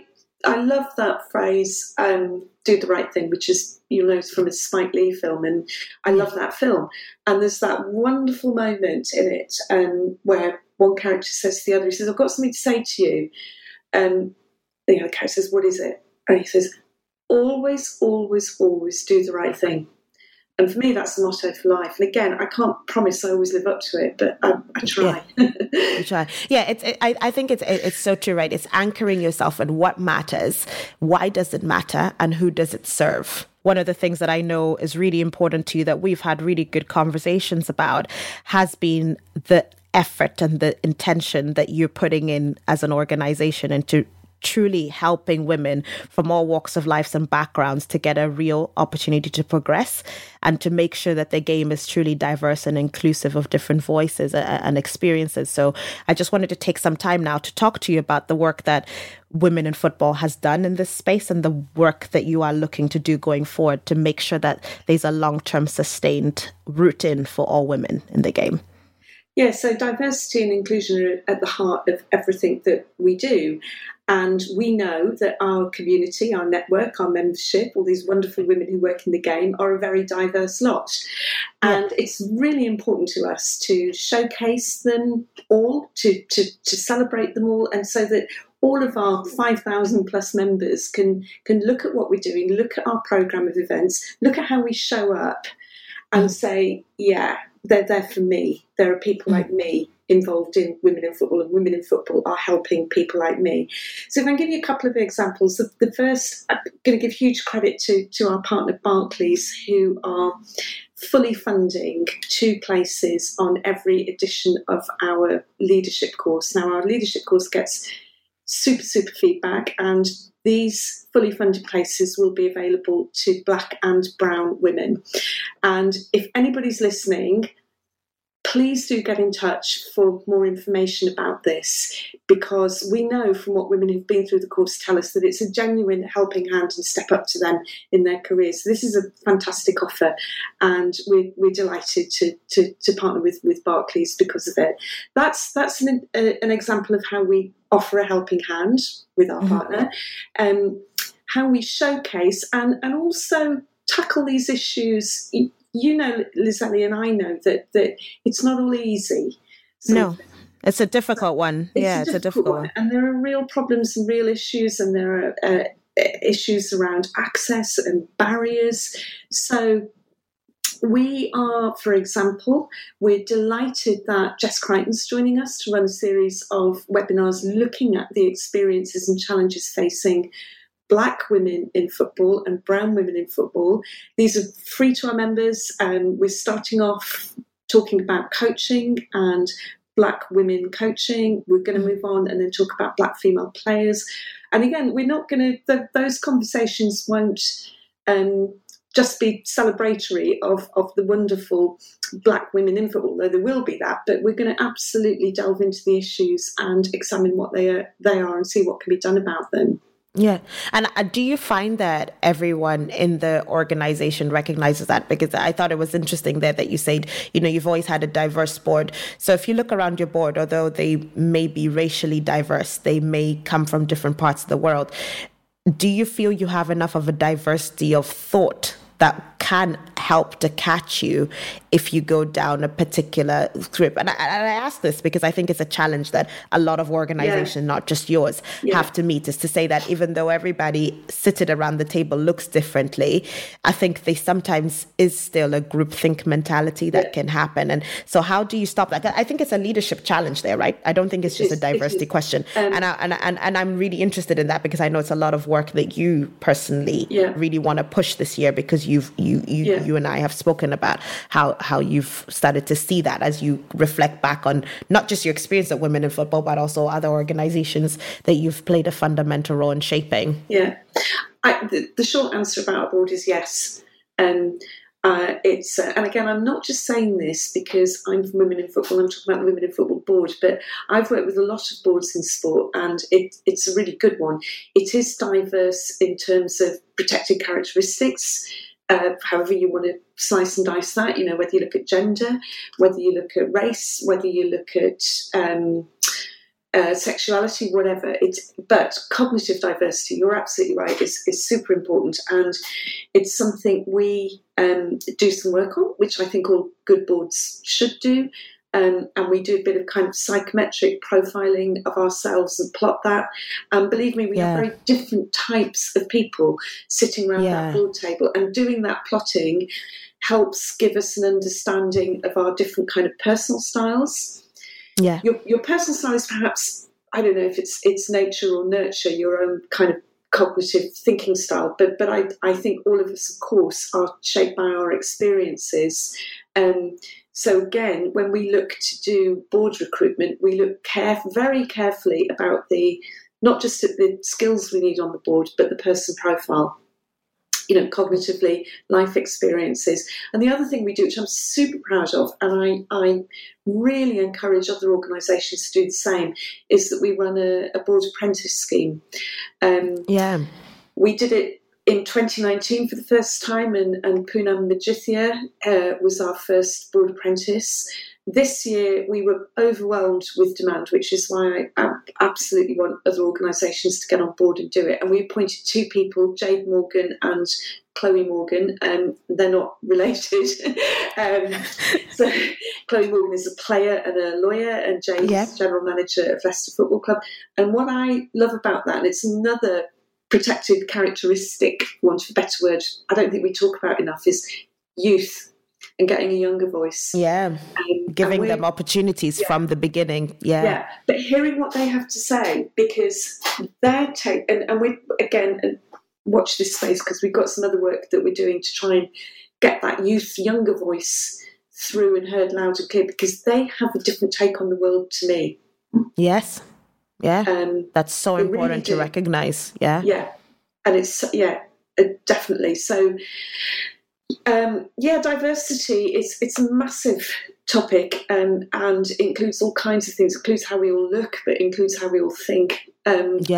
I love that phrase, do the right thing, which is, you'll notice, from a Spike Lee film, and I love that film. And there's that wonderful moment in it where one character says to the other, he says, I've got something to say to you. And the other character says, what is it? And he says, always, always, always do the right thing. And for me, that's the motto for life. And again, I can't promise I always live up to it, but I try. You try. Yeah, I think it's so true, right? It's anchoring yourself in what matters, why does it matter, and who does it serve? One of the things that I know is really important to you that we've had really good conversations about has been the effort and the intention that you're putting in as an organization into truly helping women from all walks of life and backgrounds to get a real opportunity to progress and to make sure that the game is truly diverse and inclusive of different voices and experiences. So I just wanted to take some time now to talk to you about the work that Women in Football has done in this space and the work that you are looking to do going forward to make sure that there's a long-term sustained root in for all women in the game. Yeah, so diversity and inclusion are at the heart of everything that we do. And we know that our community, our network, our membership, all these wonderful women who work in the game are a very diverse lot. And it's really important to us to showcase them all, to celebrate them all, and so that all of our 5,000 plus members can look at what we're doing, look at our programme of events, look at how we show up and say, yeah, they're there for me. There are people like me involved in Women in Football, and Women in Football are helping people like me. So if I can give you a couple of examples, the first, I'm going to give huge credit to our partner Barclays, who are fully funding 2 places on every edition of our leadership course. Now, our leadership course gets super feedback, and these fully funded places will be available to Black and brown women. And if anybody's listening, please do get in touch for more information about this, because we know from what women who've been through the course tell us that it's a genuine helping hand and step up to them in their careers. So this is a fantastic offer, and we're delighted to partner with Barclays because of it. That's an example of how we offer a helping hand with our partner, how we showcase and also tackle these issues. You know, Lizelle, and I know that it's not all easy. No, it's a difficult one. It's a difficult one. And there are real problems and real issues, and there are issues around access and barriers. So we are, for example, we're delighted that Jess Crichton's joining us to run a series of webinars looking at the experiences and challenges facing Black women in football and brown women in football. These are free to our members. We're starting off talking about coaching and Black women coaching. We're going to move on and then talk about Black female players. And again, we're not going to, those conversations won't just be celebratory of the wonderful Black women in football, though there will be that, but we're going to absolutely delve into the issues and examine what they are and see what can be done about them. Yeah. And do you find that everyone in the organization recognizes that? Because I thought it was interesting there that you said, you've always had a diverse board. So if you look around your board, although they may be racially diverse, they may come from different parts of the world. Do you feel you have enough of a diversity of thought that can help to catch you if you go down a particular script? And I ask this because I think it's a challenge that a lot of organizations, not just yours, have to meet, is to say that even though everybody seated around the table looks differently, I think they sometimes is still a groupthink mentality that can happen. And so how do you stop that? I think it's a leadership challenge there, right? I don't think it's just a diversity question. And I'm really interested in that because I know it's a lot of work that you personally really want to push this year, because you and I have spoken about how you've started to see that as you reflect back on not just your experience at Women in Football, but also other organizations that you've played a fundamental role in shaping. Yeah. The short answer about our board is yes. It's and again, I'm not just saying this because I'm from Women in Football, I'm talking about the Women in Football board, but I've worked with a lot of boards in sport, and it's a really good one. It is diverse in terms of protected characteristics, however you want to slice and dice that, whether you look at gender, whether you look at race, whether you look at sexuality, whatever. But cognitive diversity, you're absolutely right, is super important, and it's something we do some work on, which I think all good boards should do. And we do a bit of kind of psychometric profiling of ourselves and plot that. And believe me, we have very different types of people sitting around that board table. And doing that plotting helps give us an understanding of our different kind of personal styles. Yeah. Your personal style is perhaps, I don't know if it's nature or nurture, your own kind of cognitive thinking style. But I think all of us, of course, are shaped by our experiences. So again, when we look to do board recruitment, we look very carefully about not just at the skills we need on the board, but the person profile, cognitively, life experiences. And the other thing we do, which I'm super proud of, and I really encourage other organisations to do the same, is that we run a board apprentice scheme. We did it in 2019 for the first time, and Poonam Majithia was our first board apprentice. This year we were overwhelmed with demand, which is why I absolutely want other organisations to get on board and do it. And we appointed two people, Jade Morgan and Chloe Morgan. They're not related. So Chloe Morgan is a player and a lawyer, and Jade is general manager of Leicester Football Club. And what I love about that, and it's another protected characteristic, want of a better word, I don't think we talk about enough, is youth and getting a younger voice. Giving them opportunities from the beginning. But hearing what they have to say, because their take, and we, again, watch this space, because we've got some other work that we're doing to try and get that younger voice through and heard loud and clear, because they have a different take on the world to me. Yes. That's so important really to recognize. And it's definitely so. Diversity it's a massive topic, and includes all kinds of things. It includes how we all look, but includes how we all think. And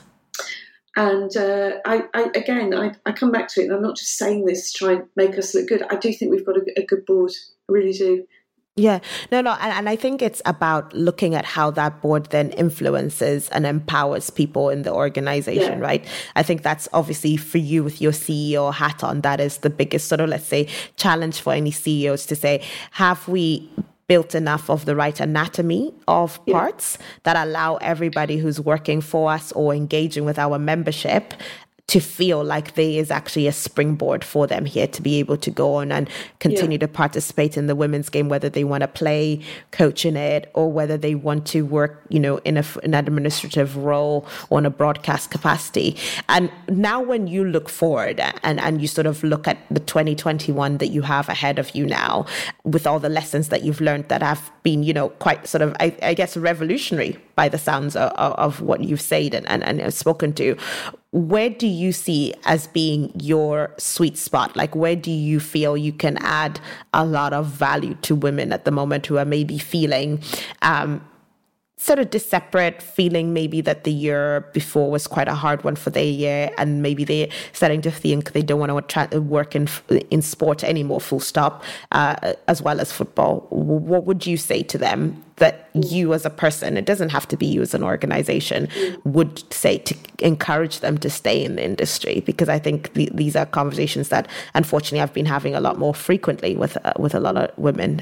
I come back to it, and I'm not just saying this to try and make us look good. I do think we've got a good board. I really do. Yeah, no, and I think it's about looking at how that board then influences and empowers people in the organization, right? I think that's obviously for you with your CEO hat on, that is the biggest sort of, let's say, challenge for any CEOs to say, have we built enough of the right anatomy of parts that allow everybody who's working for us or engaging with our membership to feel like there is actually a springboard for them here to be able to go on and continue to participate in the women's game, whether they want to play, coach in it, or whether they want to work, in an administrative role or in a broadcast capacity. And now when you look forward and you sort of look at the 2021 that you have ahead of you now, with all the lessons that you've learned that have been, quite sort of, I guess, revolutionary by the sounds of what you've said and spoken to, where do you see as being your sweet spot? Like, where do you feel you can add a lot of value to women at the moment who are maybe feeling sort of separate feeling maybe that the year before was quite a hard one for their year, and maybe they're starting to think they don't want to work in sport anymore, full stop, as well as football? What would you say to them that you as a person, it doesn't have to be you as an organization, would say to encourage them to stay in the industry? Because I think these are conversations that unfortunately I've been having a lot more frequently with a lot of women.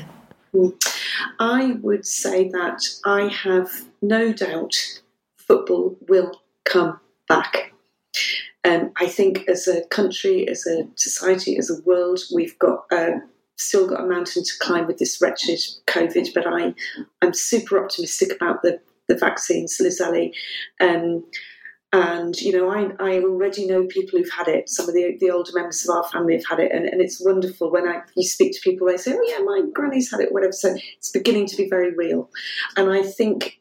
I would say that I have no doubt football will come back. I think as a country, as a society, as a world, we've got still got a mountain to climb with this wretched COVID, but I'm super optimistic about the vaccines, Liz Ali. And, you know, I already know people who've had it. Some of the older members of our family have had it. And it's wonderful when you speak to people, they say, oh, yeah, my granny's had it, whatever. So it's beginning to be very real. And I think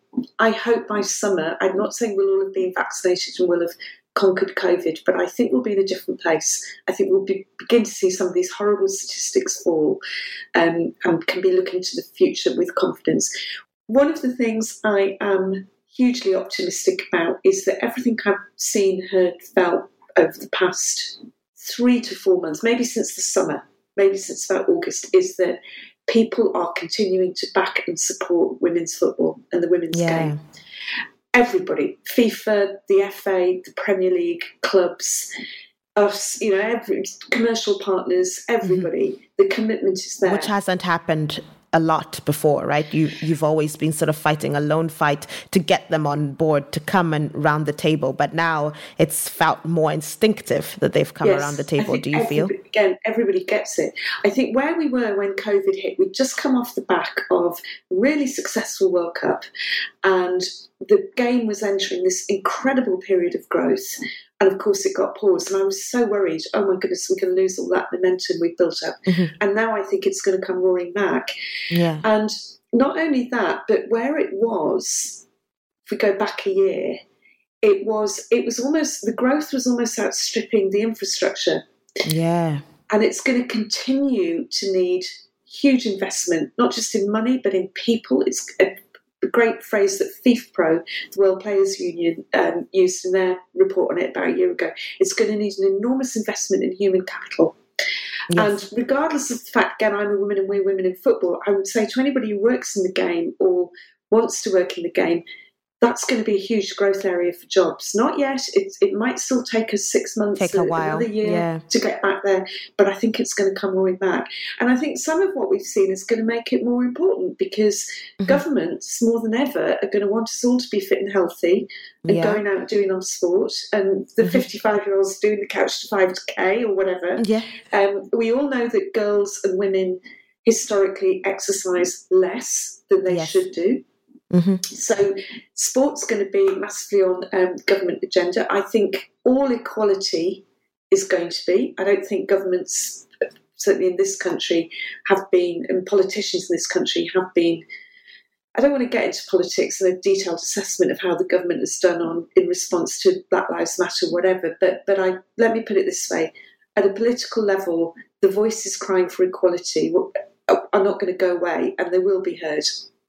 I hope by summer, I'm not saying we'll all have been vaccinated and we'll have conquered COVID, but I think we'll be in a different place. I think we'll begin to see some of these horrible statistics fall and can be looking to the future with confidence. One of the things I am hugely optimistic about is that everything I've seen, heard, felt over the past 3 to 4 months, maybe since the summer, maybe since about August, is that people are continuing to back and support women's football and the women's game. Everybody, FIFA, the FA, the Premier League, clubs, us, you know, every commercial partners, everybody, the commitment is there. Which hasn't happened a lot before, right? You've always been sort of fighting a lone fight to get them on board to come and round the table, but now it's felt more instinctive that they've come around the table. Do you feel? Again, everybody gets it. I think where we were when COVID hit, we'd just come off the back of really successful World Cup, and the game was entering this incredible period of growth. And of course it got paused, and I was so worried, oh my goodness, we're going to lose all that momentum we built up. And now I think it's going to come roaring back. Yeah. And not only that, but where it was, if we go back a year, it was almost, the growth was almost outstripping the infrastructure. Yeah. And it's going to continue to need huge investment, not just in money, but in people. It's a great phrase that FIFPro, the World Players Union, used in their report on it about a year ago. It's going to need an enormous investment in human capital. Yes. And regardless of the fact, again, I'm a woman and we're women in football, I would say to anybody who works in the game or wants to work in the game, that's going to be a huge growth area for jobs. Not yet. It might still take us 6 months, another year to get back there, but I think it's going to come roaring back. And I think some of what we've seen is going to make it more important because governments, more than ever, are going to want us all to be fit and healthy and going out and doing our sport. And the 55-year-olds doing the couch to 5K or whatever. Yeah. We all know that girls and women historically exercise less than they should do. So sport's going to be massively on government agenda. I think all equality is going to be. I don't think governments, certainly in this country, have been, and politicians in this country have been. I don't want to get into politics and a detailed assessment of how the government has done in response to Black Lives Matter, whatever. But let me put it this way: at a political level, the voices crying for equality are not going to go away, and they will be heard.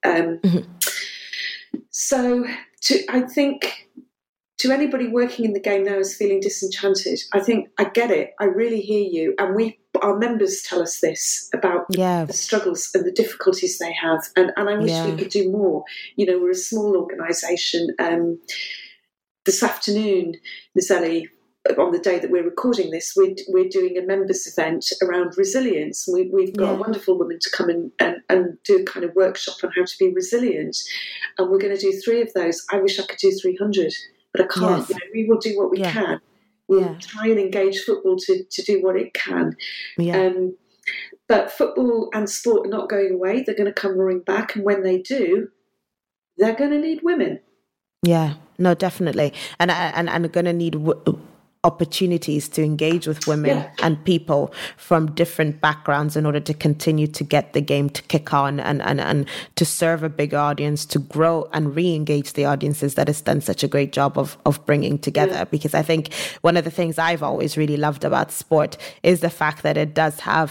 So I think to anybody working in the game now is feeling disenchanted, I think I get it. I really hear you. And our members tell us this about the struggles and the difficulties they have. And I wish we could do more. You know, we're a small organisation. This afternoon, Liz Ali, on the day that we're recording this, we're doing a members event around resilience. We've got a wonderful woman to come and do a kind of workshop on how to be resilient. And we're going to do 3 of those. I wish I could do 300, but I can't. Yes. You know, we will do what we can. We'll try and engage football to do what it can. Yeah. But football and sport are not going away. They're going to come roaring back. And when they do, they're going to need women. Yeah, no, definitely. And are going to need opportunities to engage with women and people from different backgrounds in order to continue to get the game to kick on and to serve a big audience, to grow and re-engage the audiences that has done such a great job of bringing together. Because I think one of the things I've always really loved about sport is the fact that it does have that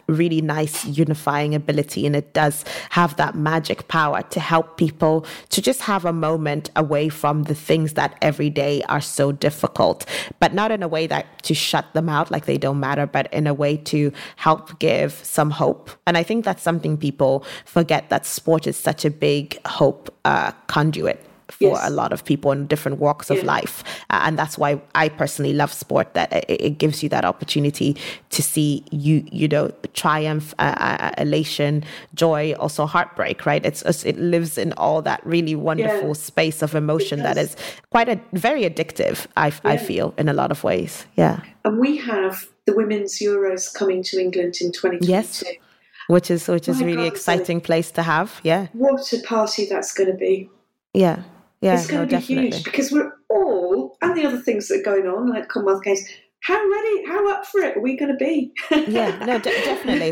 really nice unifying ability, and it does have that magic power to help people to just have a moment away from the things that every day are so difficult, but not in a way that to shut them out like they don't matter, but in a way to help give some hope. And I think that's something people forget, that sport is such a big hope conduit for a lot of people in different walks of life. And that's why I personally love sport, that it gives you that opportunity to see you know, triumph, elation, joy, also heartbreak, right? It lives in all that really wonderful space of emotion that is very addictive, I feel, in a lot of ways. Yeah. And we have the Women's Euros coming to England in 2022. Yes. Which is really exciting place to have. Yeah. What a party that's going to be. Yeah. Yeah, it's going to be huge, because we're all, and the other things that are going on, like Commonwealth Games, how up for it are we going to be? Yeah, no, definitely.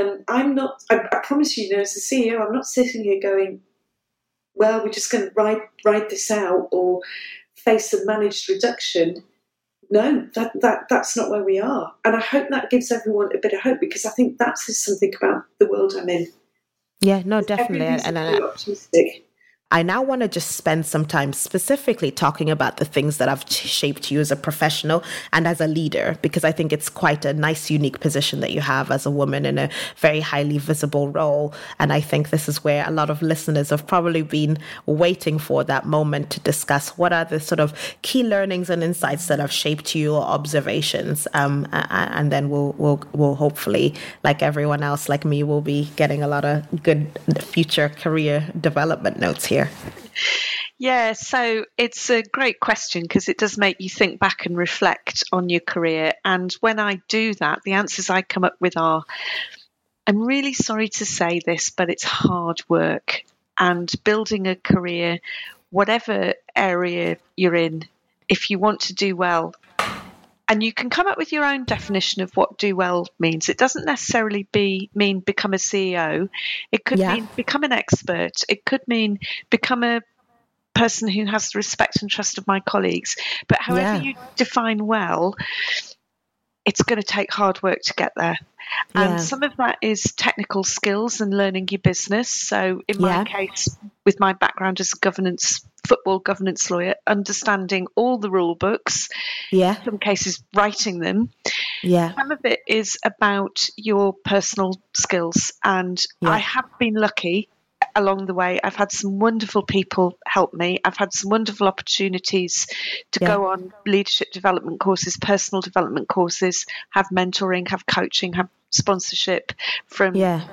I promise you, as the CEO, I'm not sitting here going, well, we're just going to ride this out or face a managed reduction. No, that's not where we are. And I hope that gives everyone a bit of hope, because I think that says something about the world I'm in. Yeah, no, definitely. And optimistic. I now want to just spend some time specifically talking about the things that have shaped you as a professional and as a leader, because I think it's quite a nice, unique position that you have as a woman in a very highly visible role. And I think this is where a lot of listeners have probably been waiting for that moment to discuss what are the sort of key learnings and insights that have shaped you, or observations. And then we'll hopefully, like everyone else, like me, will be getting a lot of good future career development notes here. Yeah, so it's a great question, because it does make you think back and reflect on your career. And when I do that, the answers I come up with are, I'm really sorry to say this, but it's hard work. And building a career, whatever area you're in, if you want to do well, and you can come up with your own definition of what do well means. It doesn't necessarily mean become a CEO. It could mean become an expert. It could mean become a person who has the respect and trust of my colleagues. But however you define well, it's going to take hard work to get there. And some of that is technical skills and learning your business. So in my case, with my background as a football governance lawyer, understanding all the rule books, in some cases writing them. Some of it is about your personal skills. And I have been lucky along the way. I've had some wonderful people help me. I've had some wonderful opportunities to go on leadership development courses, personal development courses, have mentoring, have coaching, have sponsorship from,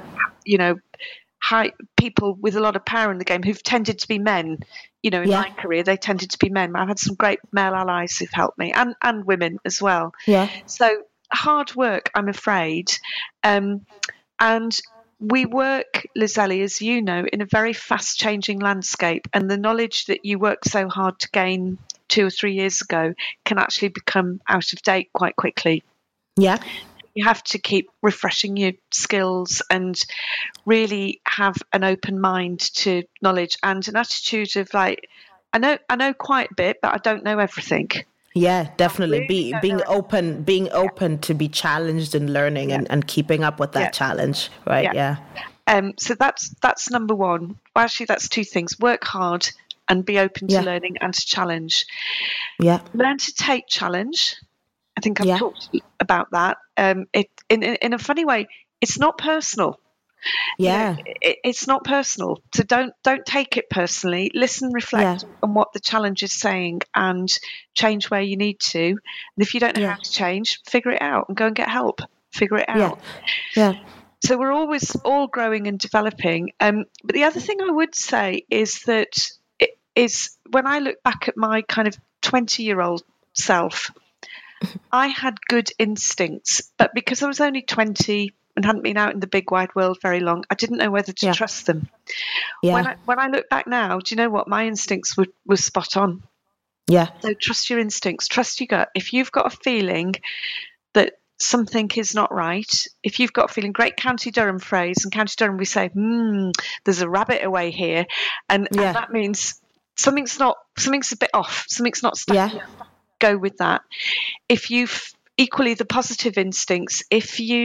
high people with a lot of power in the game who've tended to be men. In my career, they tended to be men. I've had some great male allies who've helped me, and women as well. So hard work, I'm afraid. And we work, Lizelle, as you know, in a very fast-changing landscape, and the knowledge that you worked so hard to gain 2 or 3 years ago can actually become out of date quite quickly. You have to keep refreshing your skills and really have an open mind to knowledge and an attitude of like, I know quite a bit, but I don't know everything. Yeah, definitely. Being open to be challenged and learning and keeping up with that challenge, right? So that's number one. Well, actually, that's 2 things: work hard and be open to learning and to challenge. Learn to take challenge. I think I've talked about that. In a funny way, it's not personal. It's not personal. So don't take it personally. Listen, reflect on what the challenge is saying, and change where you need to. And if you don't know how to change, figure it out and go and get help. Figure it out. So we're always all growing and developing. But the other thing I would say is that when I look back at my kind of 20-year-old self, I had good instincts, but because I was only 20 and hadn't been out in the big wide world very long, I didn't know whether to trust them. When I look back now, do you know what? My instincts were spot on. So trust your instincts, trust your gut. If you've got a feeling that something is not right, if you've got a feeling, great County Durham phrase, in County Durham we say, there's a rabbit away here, and that means something's a bit off, something's not stacking up. Go with that. If you've equally the positive instincts, if you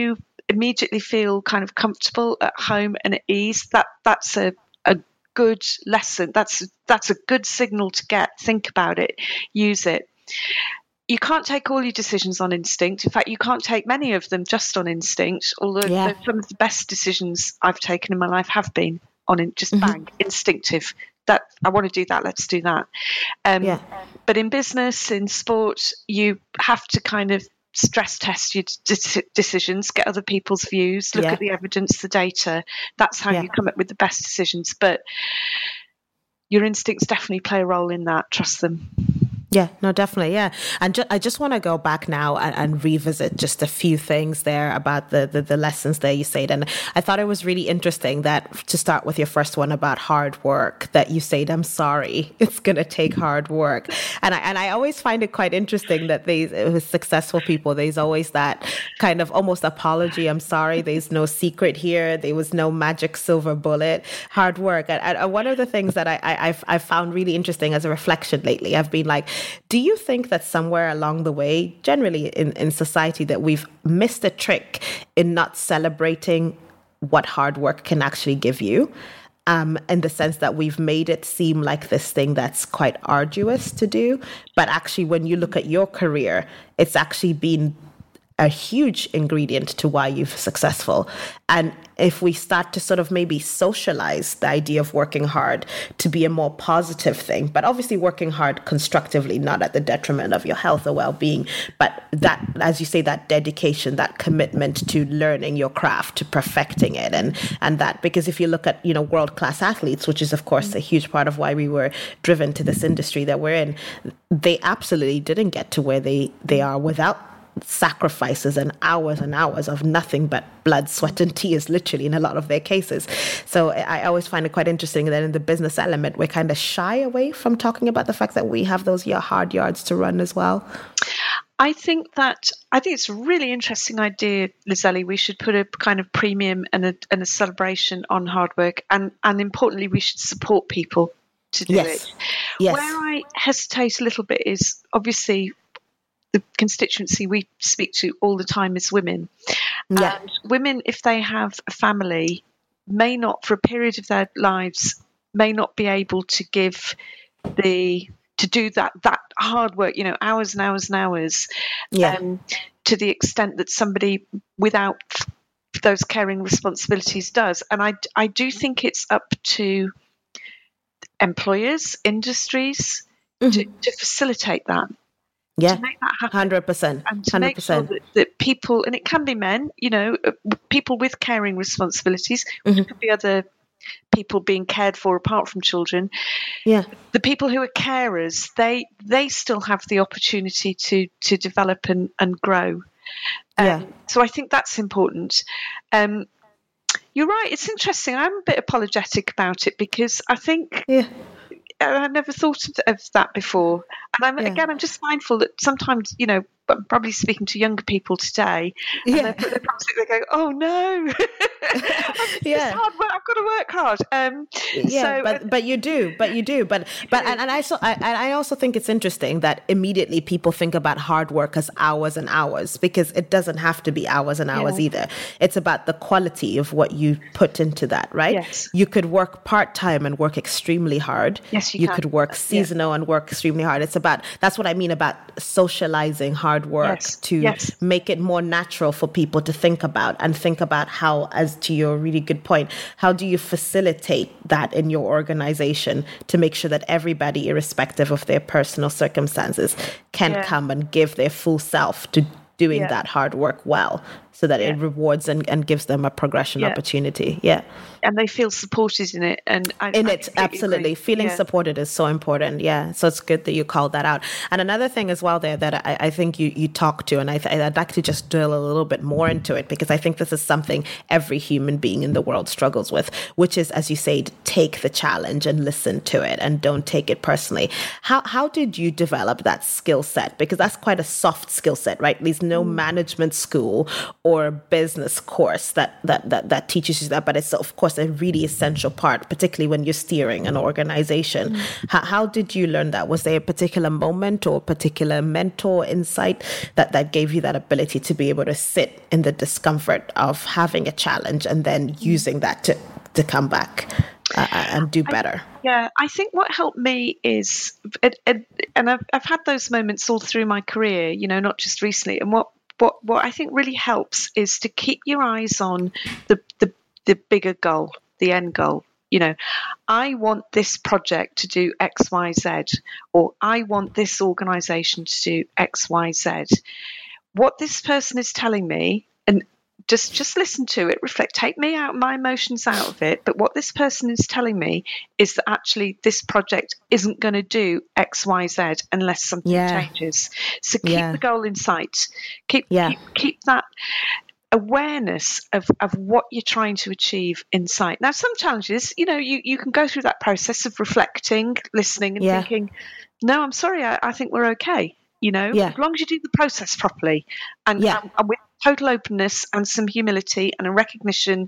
immediately feel kind of comfortable at home and at ease, that's a good lesson. That's a good signal to get. Think about it, use it. You can't take all your decisions on instinct. In fact, you can't take many of them just on instinct, although some of the best decisions I've taken in my life have been on just bang, instinctive. That I want to do that, let's do that. But in business, in sport, you have to kind of stress test your decisions, get other people's views, look at the evidence, the data. That's how you come up with the best decisions. But your instincts definitely play a role in that. Trust them. Yeah, no, definitely. Yeah. And I just want to go back now and revisit just a few things there about the lessons there you said. And I thought it was really interesting that, to start with your first one about hard work, that you said, I'm sorry, it's going to take hard work. And I always find it quite interesting that with successful people, there's always that kind of almost apology. I'm sorry, there's no secret here. There was no magic silver bullet. Hard work. And one of the things that I've found really interesting as a reflection lately, I've been like, do you think that somewhere along the way, generally in society, that we've missed a trick in not celebrating what hard work can actually give you? In the sense that we've made it seem like this thing that's quite arduous to do. But actually, when you look at your career, it's actually been a huge ingredient to why you're successful. And if we start to sort of maybe socialize the idea of working hard to be a more positive thing, but obviously working hard constructively, not at the detriment of your health or well-being, but that, as you say, that dedication, that commitment to learning your craft, to perfecting it, and that, because if you look at, world-class athletes, which is of course a huge part of why we were driven to this industry that we're in, they absolutely didn't get to where they are without sacrifices and hours of nothing but blood, sweat and tears, literally, in a lot of their cases. So I always find it quite interesting that in the business element, we're kind of shy away from talking about the fact that we have those hard yards to run as well. I think it's a really interesting idea, Lizelle. We should put a kind of premium and a celebration on hard work, and importantly, we should support people to do it. Yes. Where I hesitate a little bit is, obviously, the constituency we speak to all the time is women. Yeah. And women, if they have a family, may not, for a period of their lives, may not be able to give to do that hard work, hours and hours and hours, to the extent that somebody without those caring responsibilities does. And I do think it's up to employers, industries, to facilitate that. Yeah, to make that happen, 100%. And to make sure that people, and it can be men, people with caring responsibilities, it could be other people being cared for apart from children. Yeah, the people who are carers, they still have the opportunity to develop and grow. So I think that's important. You're right. It's interesting. I'm a bit apologetic about it because I think. Yeah. I've never thought of that before. And I'm just mindful that sometimes, I'm probably speaking to younger people today, and they go, oh no, it's hard work, I've got to work hard. But you do. And I also think it's interesting that immediately people think about hard work as hours and hours, because it doesn't have to be hours and hours either. It's about the quality of what you put into that, right? Yes. You could work part-time and work extremely hard. Yes, you could work seasonal and work extremely hard. That's what I mean about socializing hard work to make it more natural for people to think about how, as to your really good point, how do you facilitate that in your organization to make sure that everybody, irrespective of their personal circumstances, can come and give their full self to doing that hard work well, so that it rewards and gives them a progression opportunity. Yeah. And they feel supported in it. And absolutely. Feeling supported is so important. Yeah. So it's good that you called that out. And another thing as well there that I think you talked to, and I'd like to just drill a little bit more into it, because I think this is something every human being in the world struggles with, which is, as you say, take the challenge and listen to it and don't take it personally. How did you develop that skill set? Because that's quite a soft skill set, right? There's no management school or a business course that teaches you that, but it's of course a really essential part, particularly when you're steering an organization. How did you learn that? Was there a particular moment or a particular mentor insight that gave you that ability to be able to sit in the discomfort of having a challenge and then using that to come back and do better? I think what helped me is, and I've had those moments all through my career, not just recently. And what I think really helps is to keep your eyes on the bigger goal, the end goal. I want this project to do X, Y, Z, or I want this organization to do X, Y, Z. What this person is telling me, and just listen to it, reflect, take my emotions out of it. But what this person is telling me is that actually this project isn't going to do X, Y, Z unless something changes. So keep the goal in sight. Keep that awareness of what you're trying to achieve in sight. Now, some challenges, you can go through that process of reflecting, listening, and thinking, no, I'm sorry, I think we're okay. As long as you do the process properly and with total openness and some humility and a recognition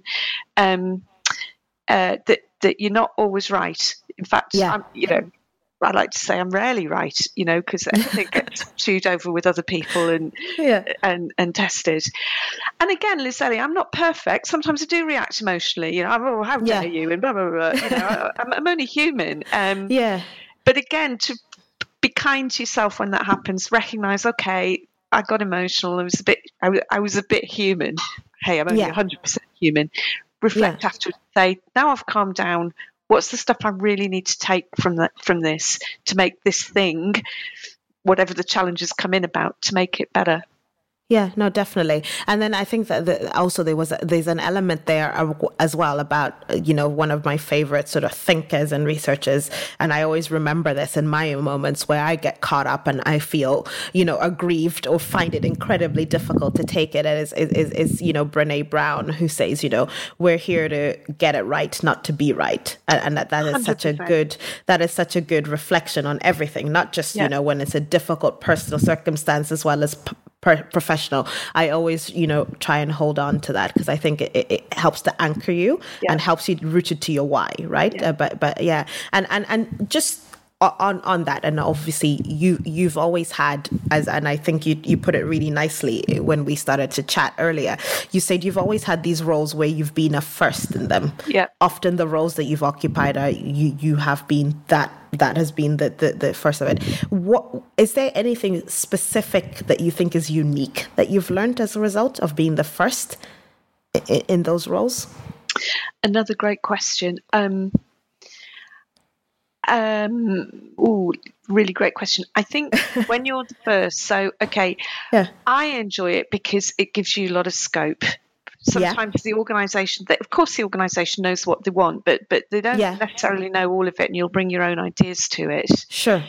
that you're not always right. In fact, I like to say I'm rarely right, because everything gets chewed over with other people and tested. And again, Liz Ellie, I'm not perfect. Sometimes I do react emotionally. How dare you? And blah, blah, blah. I'm only human. But again, to be kind to yourself when that happens. Recognize, okay, I got emotional. I was a bit human. Hey, I'm only 100% human. Reflect after, say, now I've calmed down. What's the stuff I really need to take from this to make this thing, whatever the challenges come in about, to make it better? Yeah, no, definitely. And then I think that also there's an element there as well about, one of my favorite sort of thinkers and researchers. And I always remember this in my moments where I get caught up and I feel, aggrieved or find it incredibly difficult to take it. And is Brene Brown, who says, we're here to get it right, not to be right. And that is 100%. such a good reflection on everything, not just, when it's a difficult personal circumstance as well as professional. I always, try and hold on to that because I think it helps to anchor you and helps you rooted to your why, right? And just on that, and obviously you've always had, and I think you put it really nicely when we started to chat earlier. You said you've always had these roles where you've been a first in them. Yeah. Often the roles that you've occupied are you have been that has been the first of it. What is there anything specific that you think is unique that you've learned as a result of being the first in those roles? Another great question. Really great question. I think when you're the first, I enjoy it because it gives you a lot of scope. Sometimes the organisation, of course the organisation knows what they want, but they don't necessarily know all of it, and you'll bring your own ideas to it. Sure.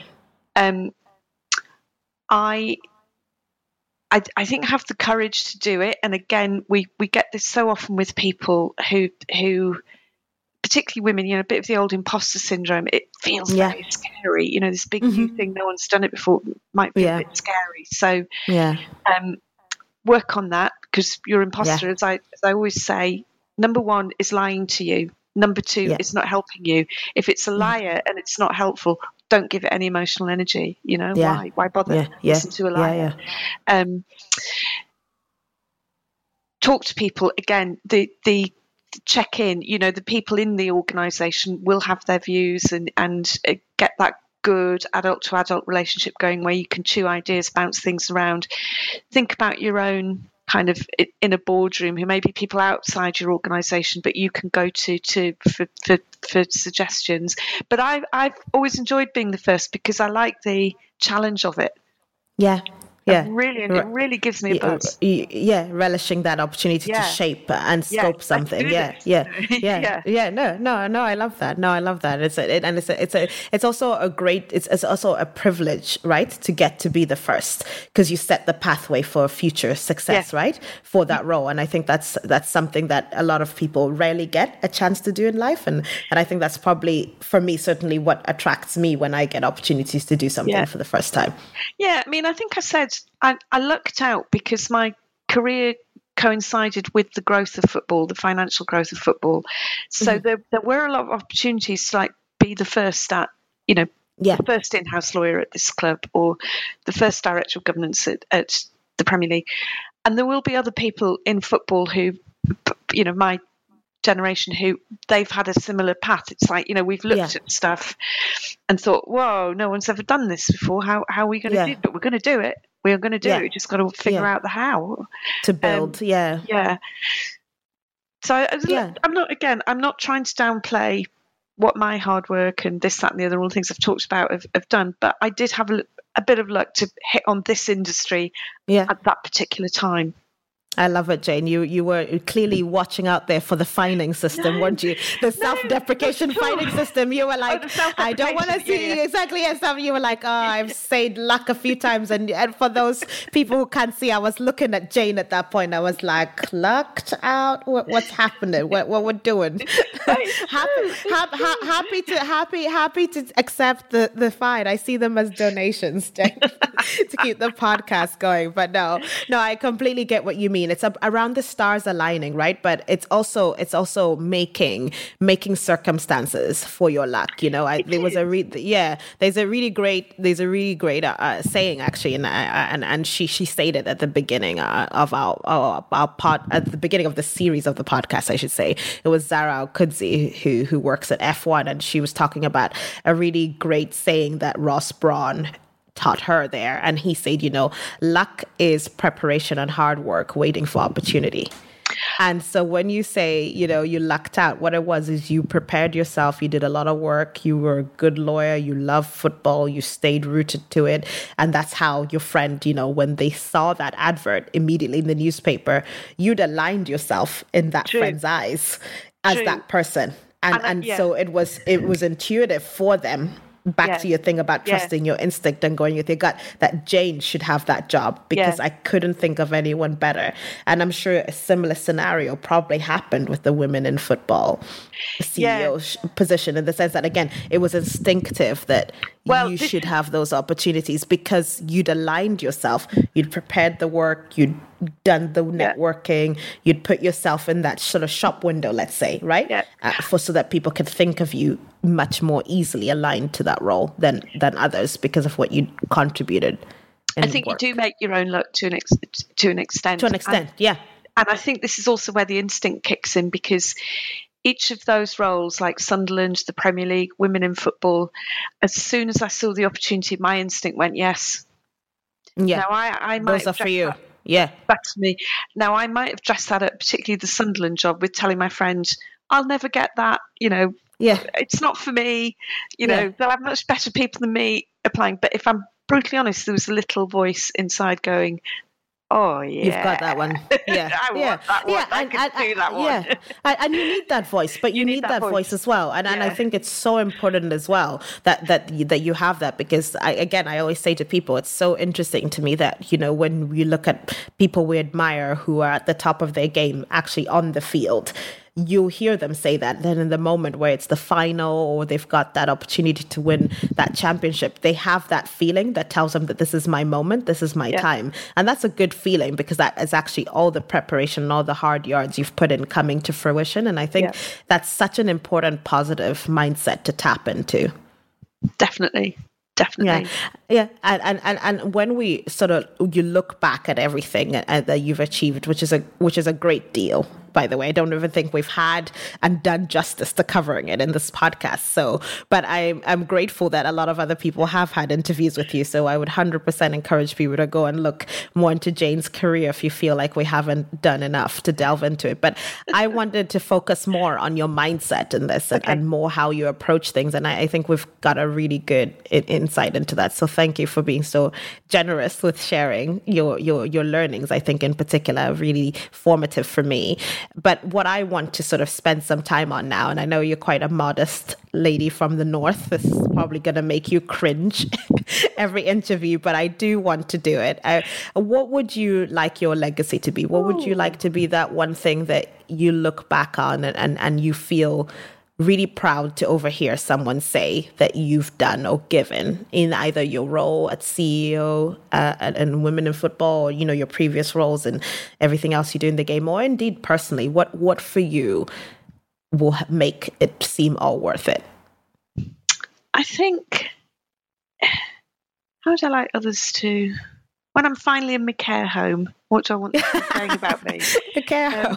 I think have the courage to do it. And again, we get this so often with people who particularly women, a bit of the old imposter syndrome. It feels very scary. This big new thing, no one's done it before, might be a bit scary. So work on that, because your imposter, as I always say, number one is lying to you. Number two is not helping you. If it's a liar and it's not helpful, don't give it any emotional energy. Why bother? Listen to a liar. Talk to people. Again, the check in, the people in the organisation will have their views and get that good adult to adult relationship going where you can chew ideas, bounce things around. Think about your own kind of in a boardroom who may be people outside your organisation, but you can go to for suggestions. But I've always enjoyed being the first because I like the challenge of it. It really gives me a buzz. Relishing that opportunity to shape and scope something. No, I love that. It's also it's also a privilege, right, to get to be the first, because you set the pathway for future success, right, for that role. And I think that's something that a lot of people rarely get a chance to do in life. And I think that's probably, for me, certainly what attracts me when I get opportunities to do something for the first time. Yeah, I mean, I think I said I lucked out because my career coincided with the growth of football, the financial growth of football. So there were a lot of opportunities to like be the first at, the first in-house lawyer at this club, or the first director of governance at the Premier League. And there will be other people in football who, my generation, who they've had a similar path. It's like, we've looked at stuff and thought, whoa, no one's ever done this before. How are we going to do it? But we're going to do it. We're going to do it. We just got to figure out the how. To build, Yeah. So I'm not trying to downplay what my hard work and this, that, and the other, all the things I've talked about have done. But I did have a bit of luck to hit on this industry at that particular time. I love it, Jane. You were clearly watching out there for the fining system, weren't you? The self-deprecation fining system. You were like, I don't want to see you. Exactly. Yes, you were like, I've said luck a few times. And for those people who can't see, I was looking at Jane at that point. I was like, lucked out? What's happening? What we're doing? happy to accept the fine. I see them as donations, Jane, to keep the podcast going. But no, I completely get what you mean. It's around the stars aligning, right? But it's also making circumstances for your luck. There's a really great saying actually, and she stated at the beginning of our pod, at the beginning of the series of the podcast, I should say. It was Zara Al-Qudsi who works at F1, and she was talking about a really great saying that Ross Brawn taught her there. And he said, luck is preparation and hard work waiting for opportunity. And so when you say, you lucked out, what it was is you prepared yourself, you did a lot of work, you were a good lawyer, you love football, you stayed rooted to it. And that's how your friend, when they saw that advert immediately in the newspaper, you'd aligned yourself in that friend's eyes as that person. And so it was intuitive for them. Back to your thing about trusting your instinct and going with your gut, that Jane should have that job because I couldn't think of anyone better. And I'm sure a similar scenario probably happened with the women in football CEO position, in the sense that, again, it was instinctive that you should have those opportunities because you'd aligned yourself, you'd prepared the work, you'd done the networking, you'd put yourself in that sort of shop window, let's say, right? So that people could think of you much more easily aligned to that role than others because of what you contributed. I think you do make your own luck to an extent. To an extent, And I think this is also where the instinct kicks in, because each of those roles, like Sunderland, the Premier League, women in football, as soon as I saw the opportunity, my instinct went, yes. Yeah. Now, I might those are for you. That's me. Now, I might have dressed that up, particularly the Sunderland job, with telling my friend, I'll never get that, it's not for me. They'll have much better people than me applying. But if I'm brutally honest, there was a little voice inside going, oh, yeah. You've got that one. Yeah. I want that one. I can do that one. Yeah. And you need that voice, but you need that voice as well. And I think it's so important as well that you have that, because I always say to people, it's so interesting to me that, when we look at people we admire who are at the top of their game actually on the field, you hear them say that. Then in the moment where it's the final or they've got that opportunity to win that championship, they have that feeling that tells them that this is my moment, this is my time. And that's a good feeling, because that is actually all the preparation, all the hard yards you've put in coming to fruition. And I think that's such an important positive mindset to tap into. Definitely. Yeah. And when we you look back at everything that you've achieved, which is a great deal, by the way. I don't even think we've had and done justice to covering it in this podcast. So, but I'm grateful that a lot of other people have had interviews with you. So I would 100% encourage people to go and look more into Jane's career if you feel like we haven't done enough to delve into it. But I wanted to focus more on your mindset in this and more how you approach things. And I think we've got a really good insight into that. So thank you for being so generous with sharing your learnings. I think in particular, are really formative for me. But what I want to sort of spend some time on now, and I know you're quite a modest lady from the north, this is probably going to make you cringe every interview, but I do want to do it. What would you like your legacy to be? What would you like to be that one thing that you look back on and you feel really proud to overhear someone say that you've done or given in either your role at CEO and Women in Football, or, your previous roles and everything else you do in the game, or indeed personally, what for you will make it seem all worth it? I think, how would I like others to, when I'm finally in my care home, what do I want them to be saying about me? The care home.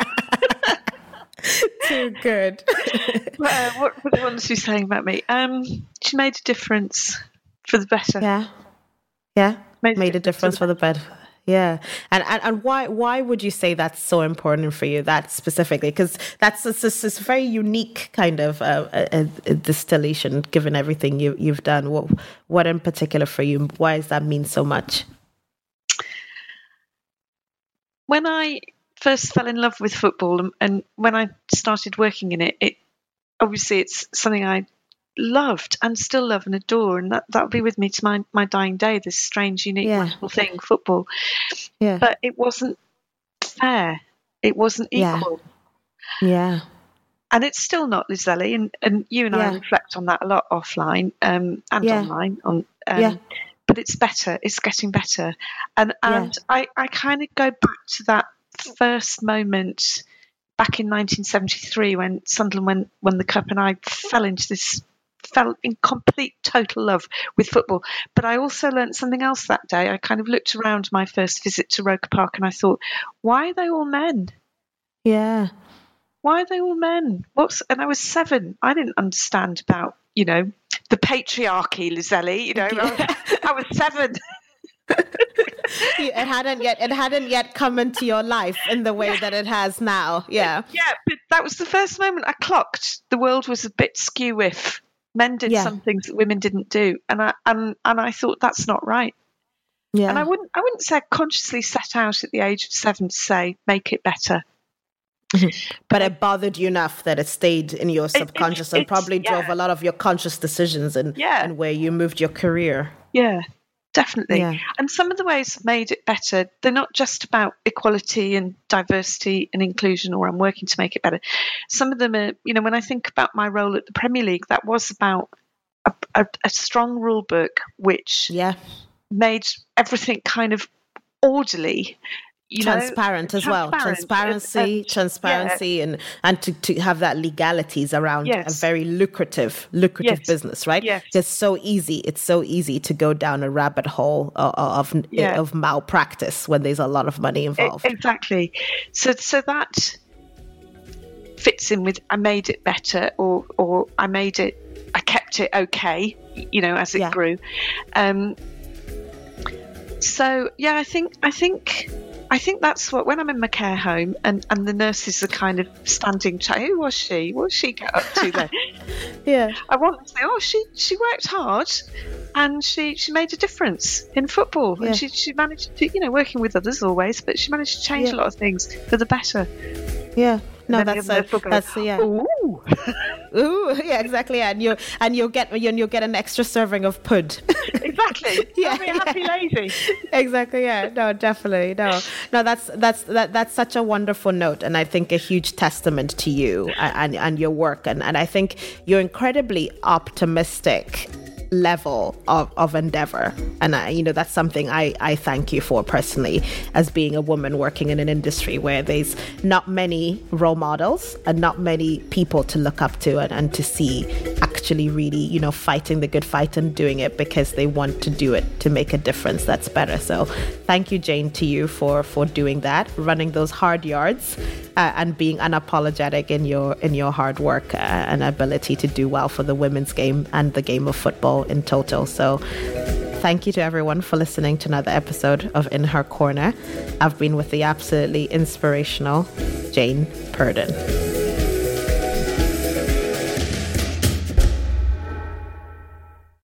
Too good. What do I want to be saying about me? She made a difference for the better. Yeah. Made a difference for the better. Yeah. And why would you say that's so important for you, that specifically? Because that's a very unique kind of a distillation, given everything you've done. What in particular for you? Why does that mean so much? When I first fell in love with football, and when I started working in it, obviously it's something I loved and still love and adore, and that'll be with me to my dying day, this strange, unique, wonderful thing, football. Yeah. But it wasn't fair. It wasn't equal. Yeah. And it's still not, Lizelle, and you and I reflect on that a lot offline and online. But it's better. It's getting better. And I kind of go back to that first moment back in 1973 when Sunderland won the cup, and I fell in complete total love with football. But I also learnt something else that day. I kind of looked around my first visit to Roker Park and I thought, why are they all men? Yeah. Why are they all men? And I was 7. I didn't understand about, the patriarchy, Lizelle. I was 7. It hadn't yet come into your life in the way that it has now. Yeah. Yeah, but that was the first moment I clocked the world was a bit skew if men did some things that women didn't do, and I thought that's not right. Yeah. And I wouldn't say I consciously set out at the age of 7 to say make it better. But it bothered you enough that it stayed in your subconscious and probably drove a lot of your conscious decisions and where you moved your career. Yeah. Definitely. Yeah. And some of the ways I've made it better, they're not just about equality and diversity and inclusion, or I'm working to make it better. Some of them are, when I think about my role at the Premier League, that was about a strong rule book which made everything kind of orderly. Transparent as well. Transparency, and to have that legalities around a very lucrative business, right? Yes. It's so easy to go down a rabbit hole of malpractice when there's a lot of money involved. Exactly. So that fits in with I made it better, or I kept it okay, as it grew. I think that's what, when I'm in my care home and the nurses are kind of standing, who was she? What did she get up to there? Yeah. I want to say, she worked hard and she made a difference in football. Yeah. And she managed to, working with others always, but she managed to change a lot of things for the better. Yeah. No, that's ooh. Ooh, yeah, exactly. And you'll get an extra serving of pud. Exactly. I'll be a happy lady. Exactly. Yeah. No, definitely. No. That's such a wonderful note, and I think a huge testament to you and your work, and I think you're incredibly optimistic level of endeavor, and that's something I thank you for personally, as being a woman working in an industry where there's not many role models and not many people to look up to and to see actually really fighting the good fight and doing it because they want to do it to make a difference that's better. So thank you, Jane, to you for doing that, running those hard yards, and being unapologetic in your hard work and ability to do well for the women's game and the game of football in total. So thank you to everyone for listening to another episode of In Her Corner. I've been with the absolutely inspirational Jane Purdon.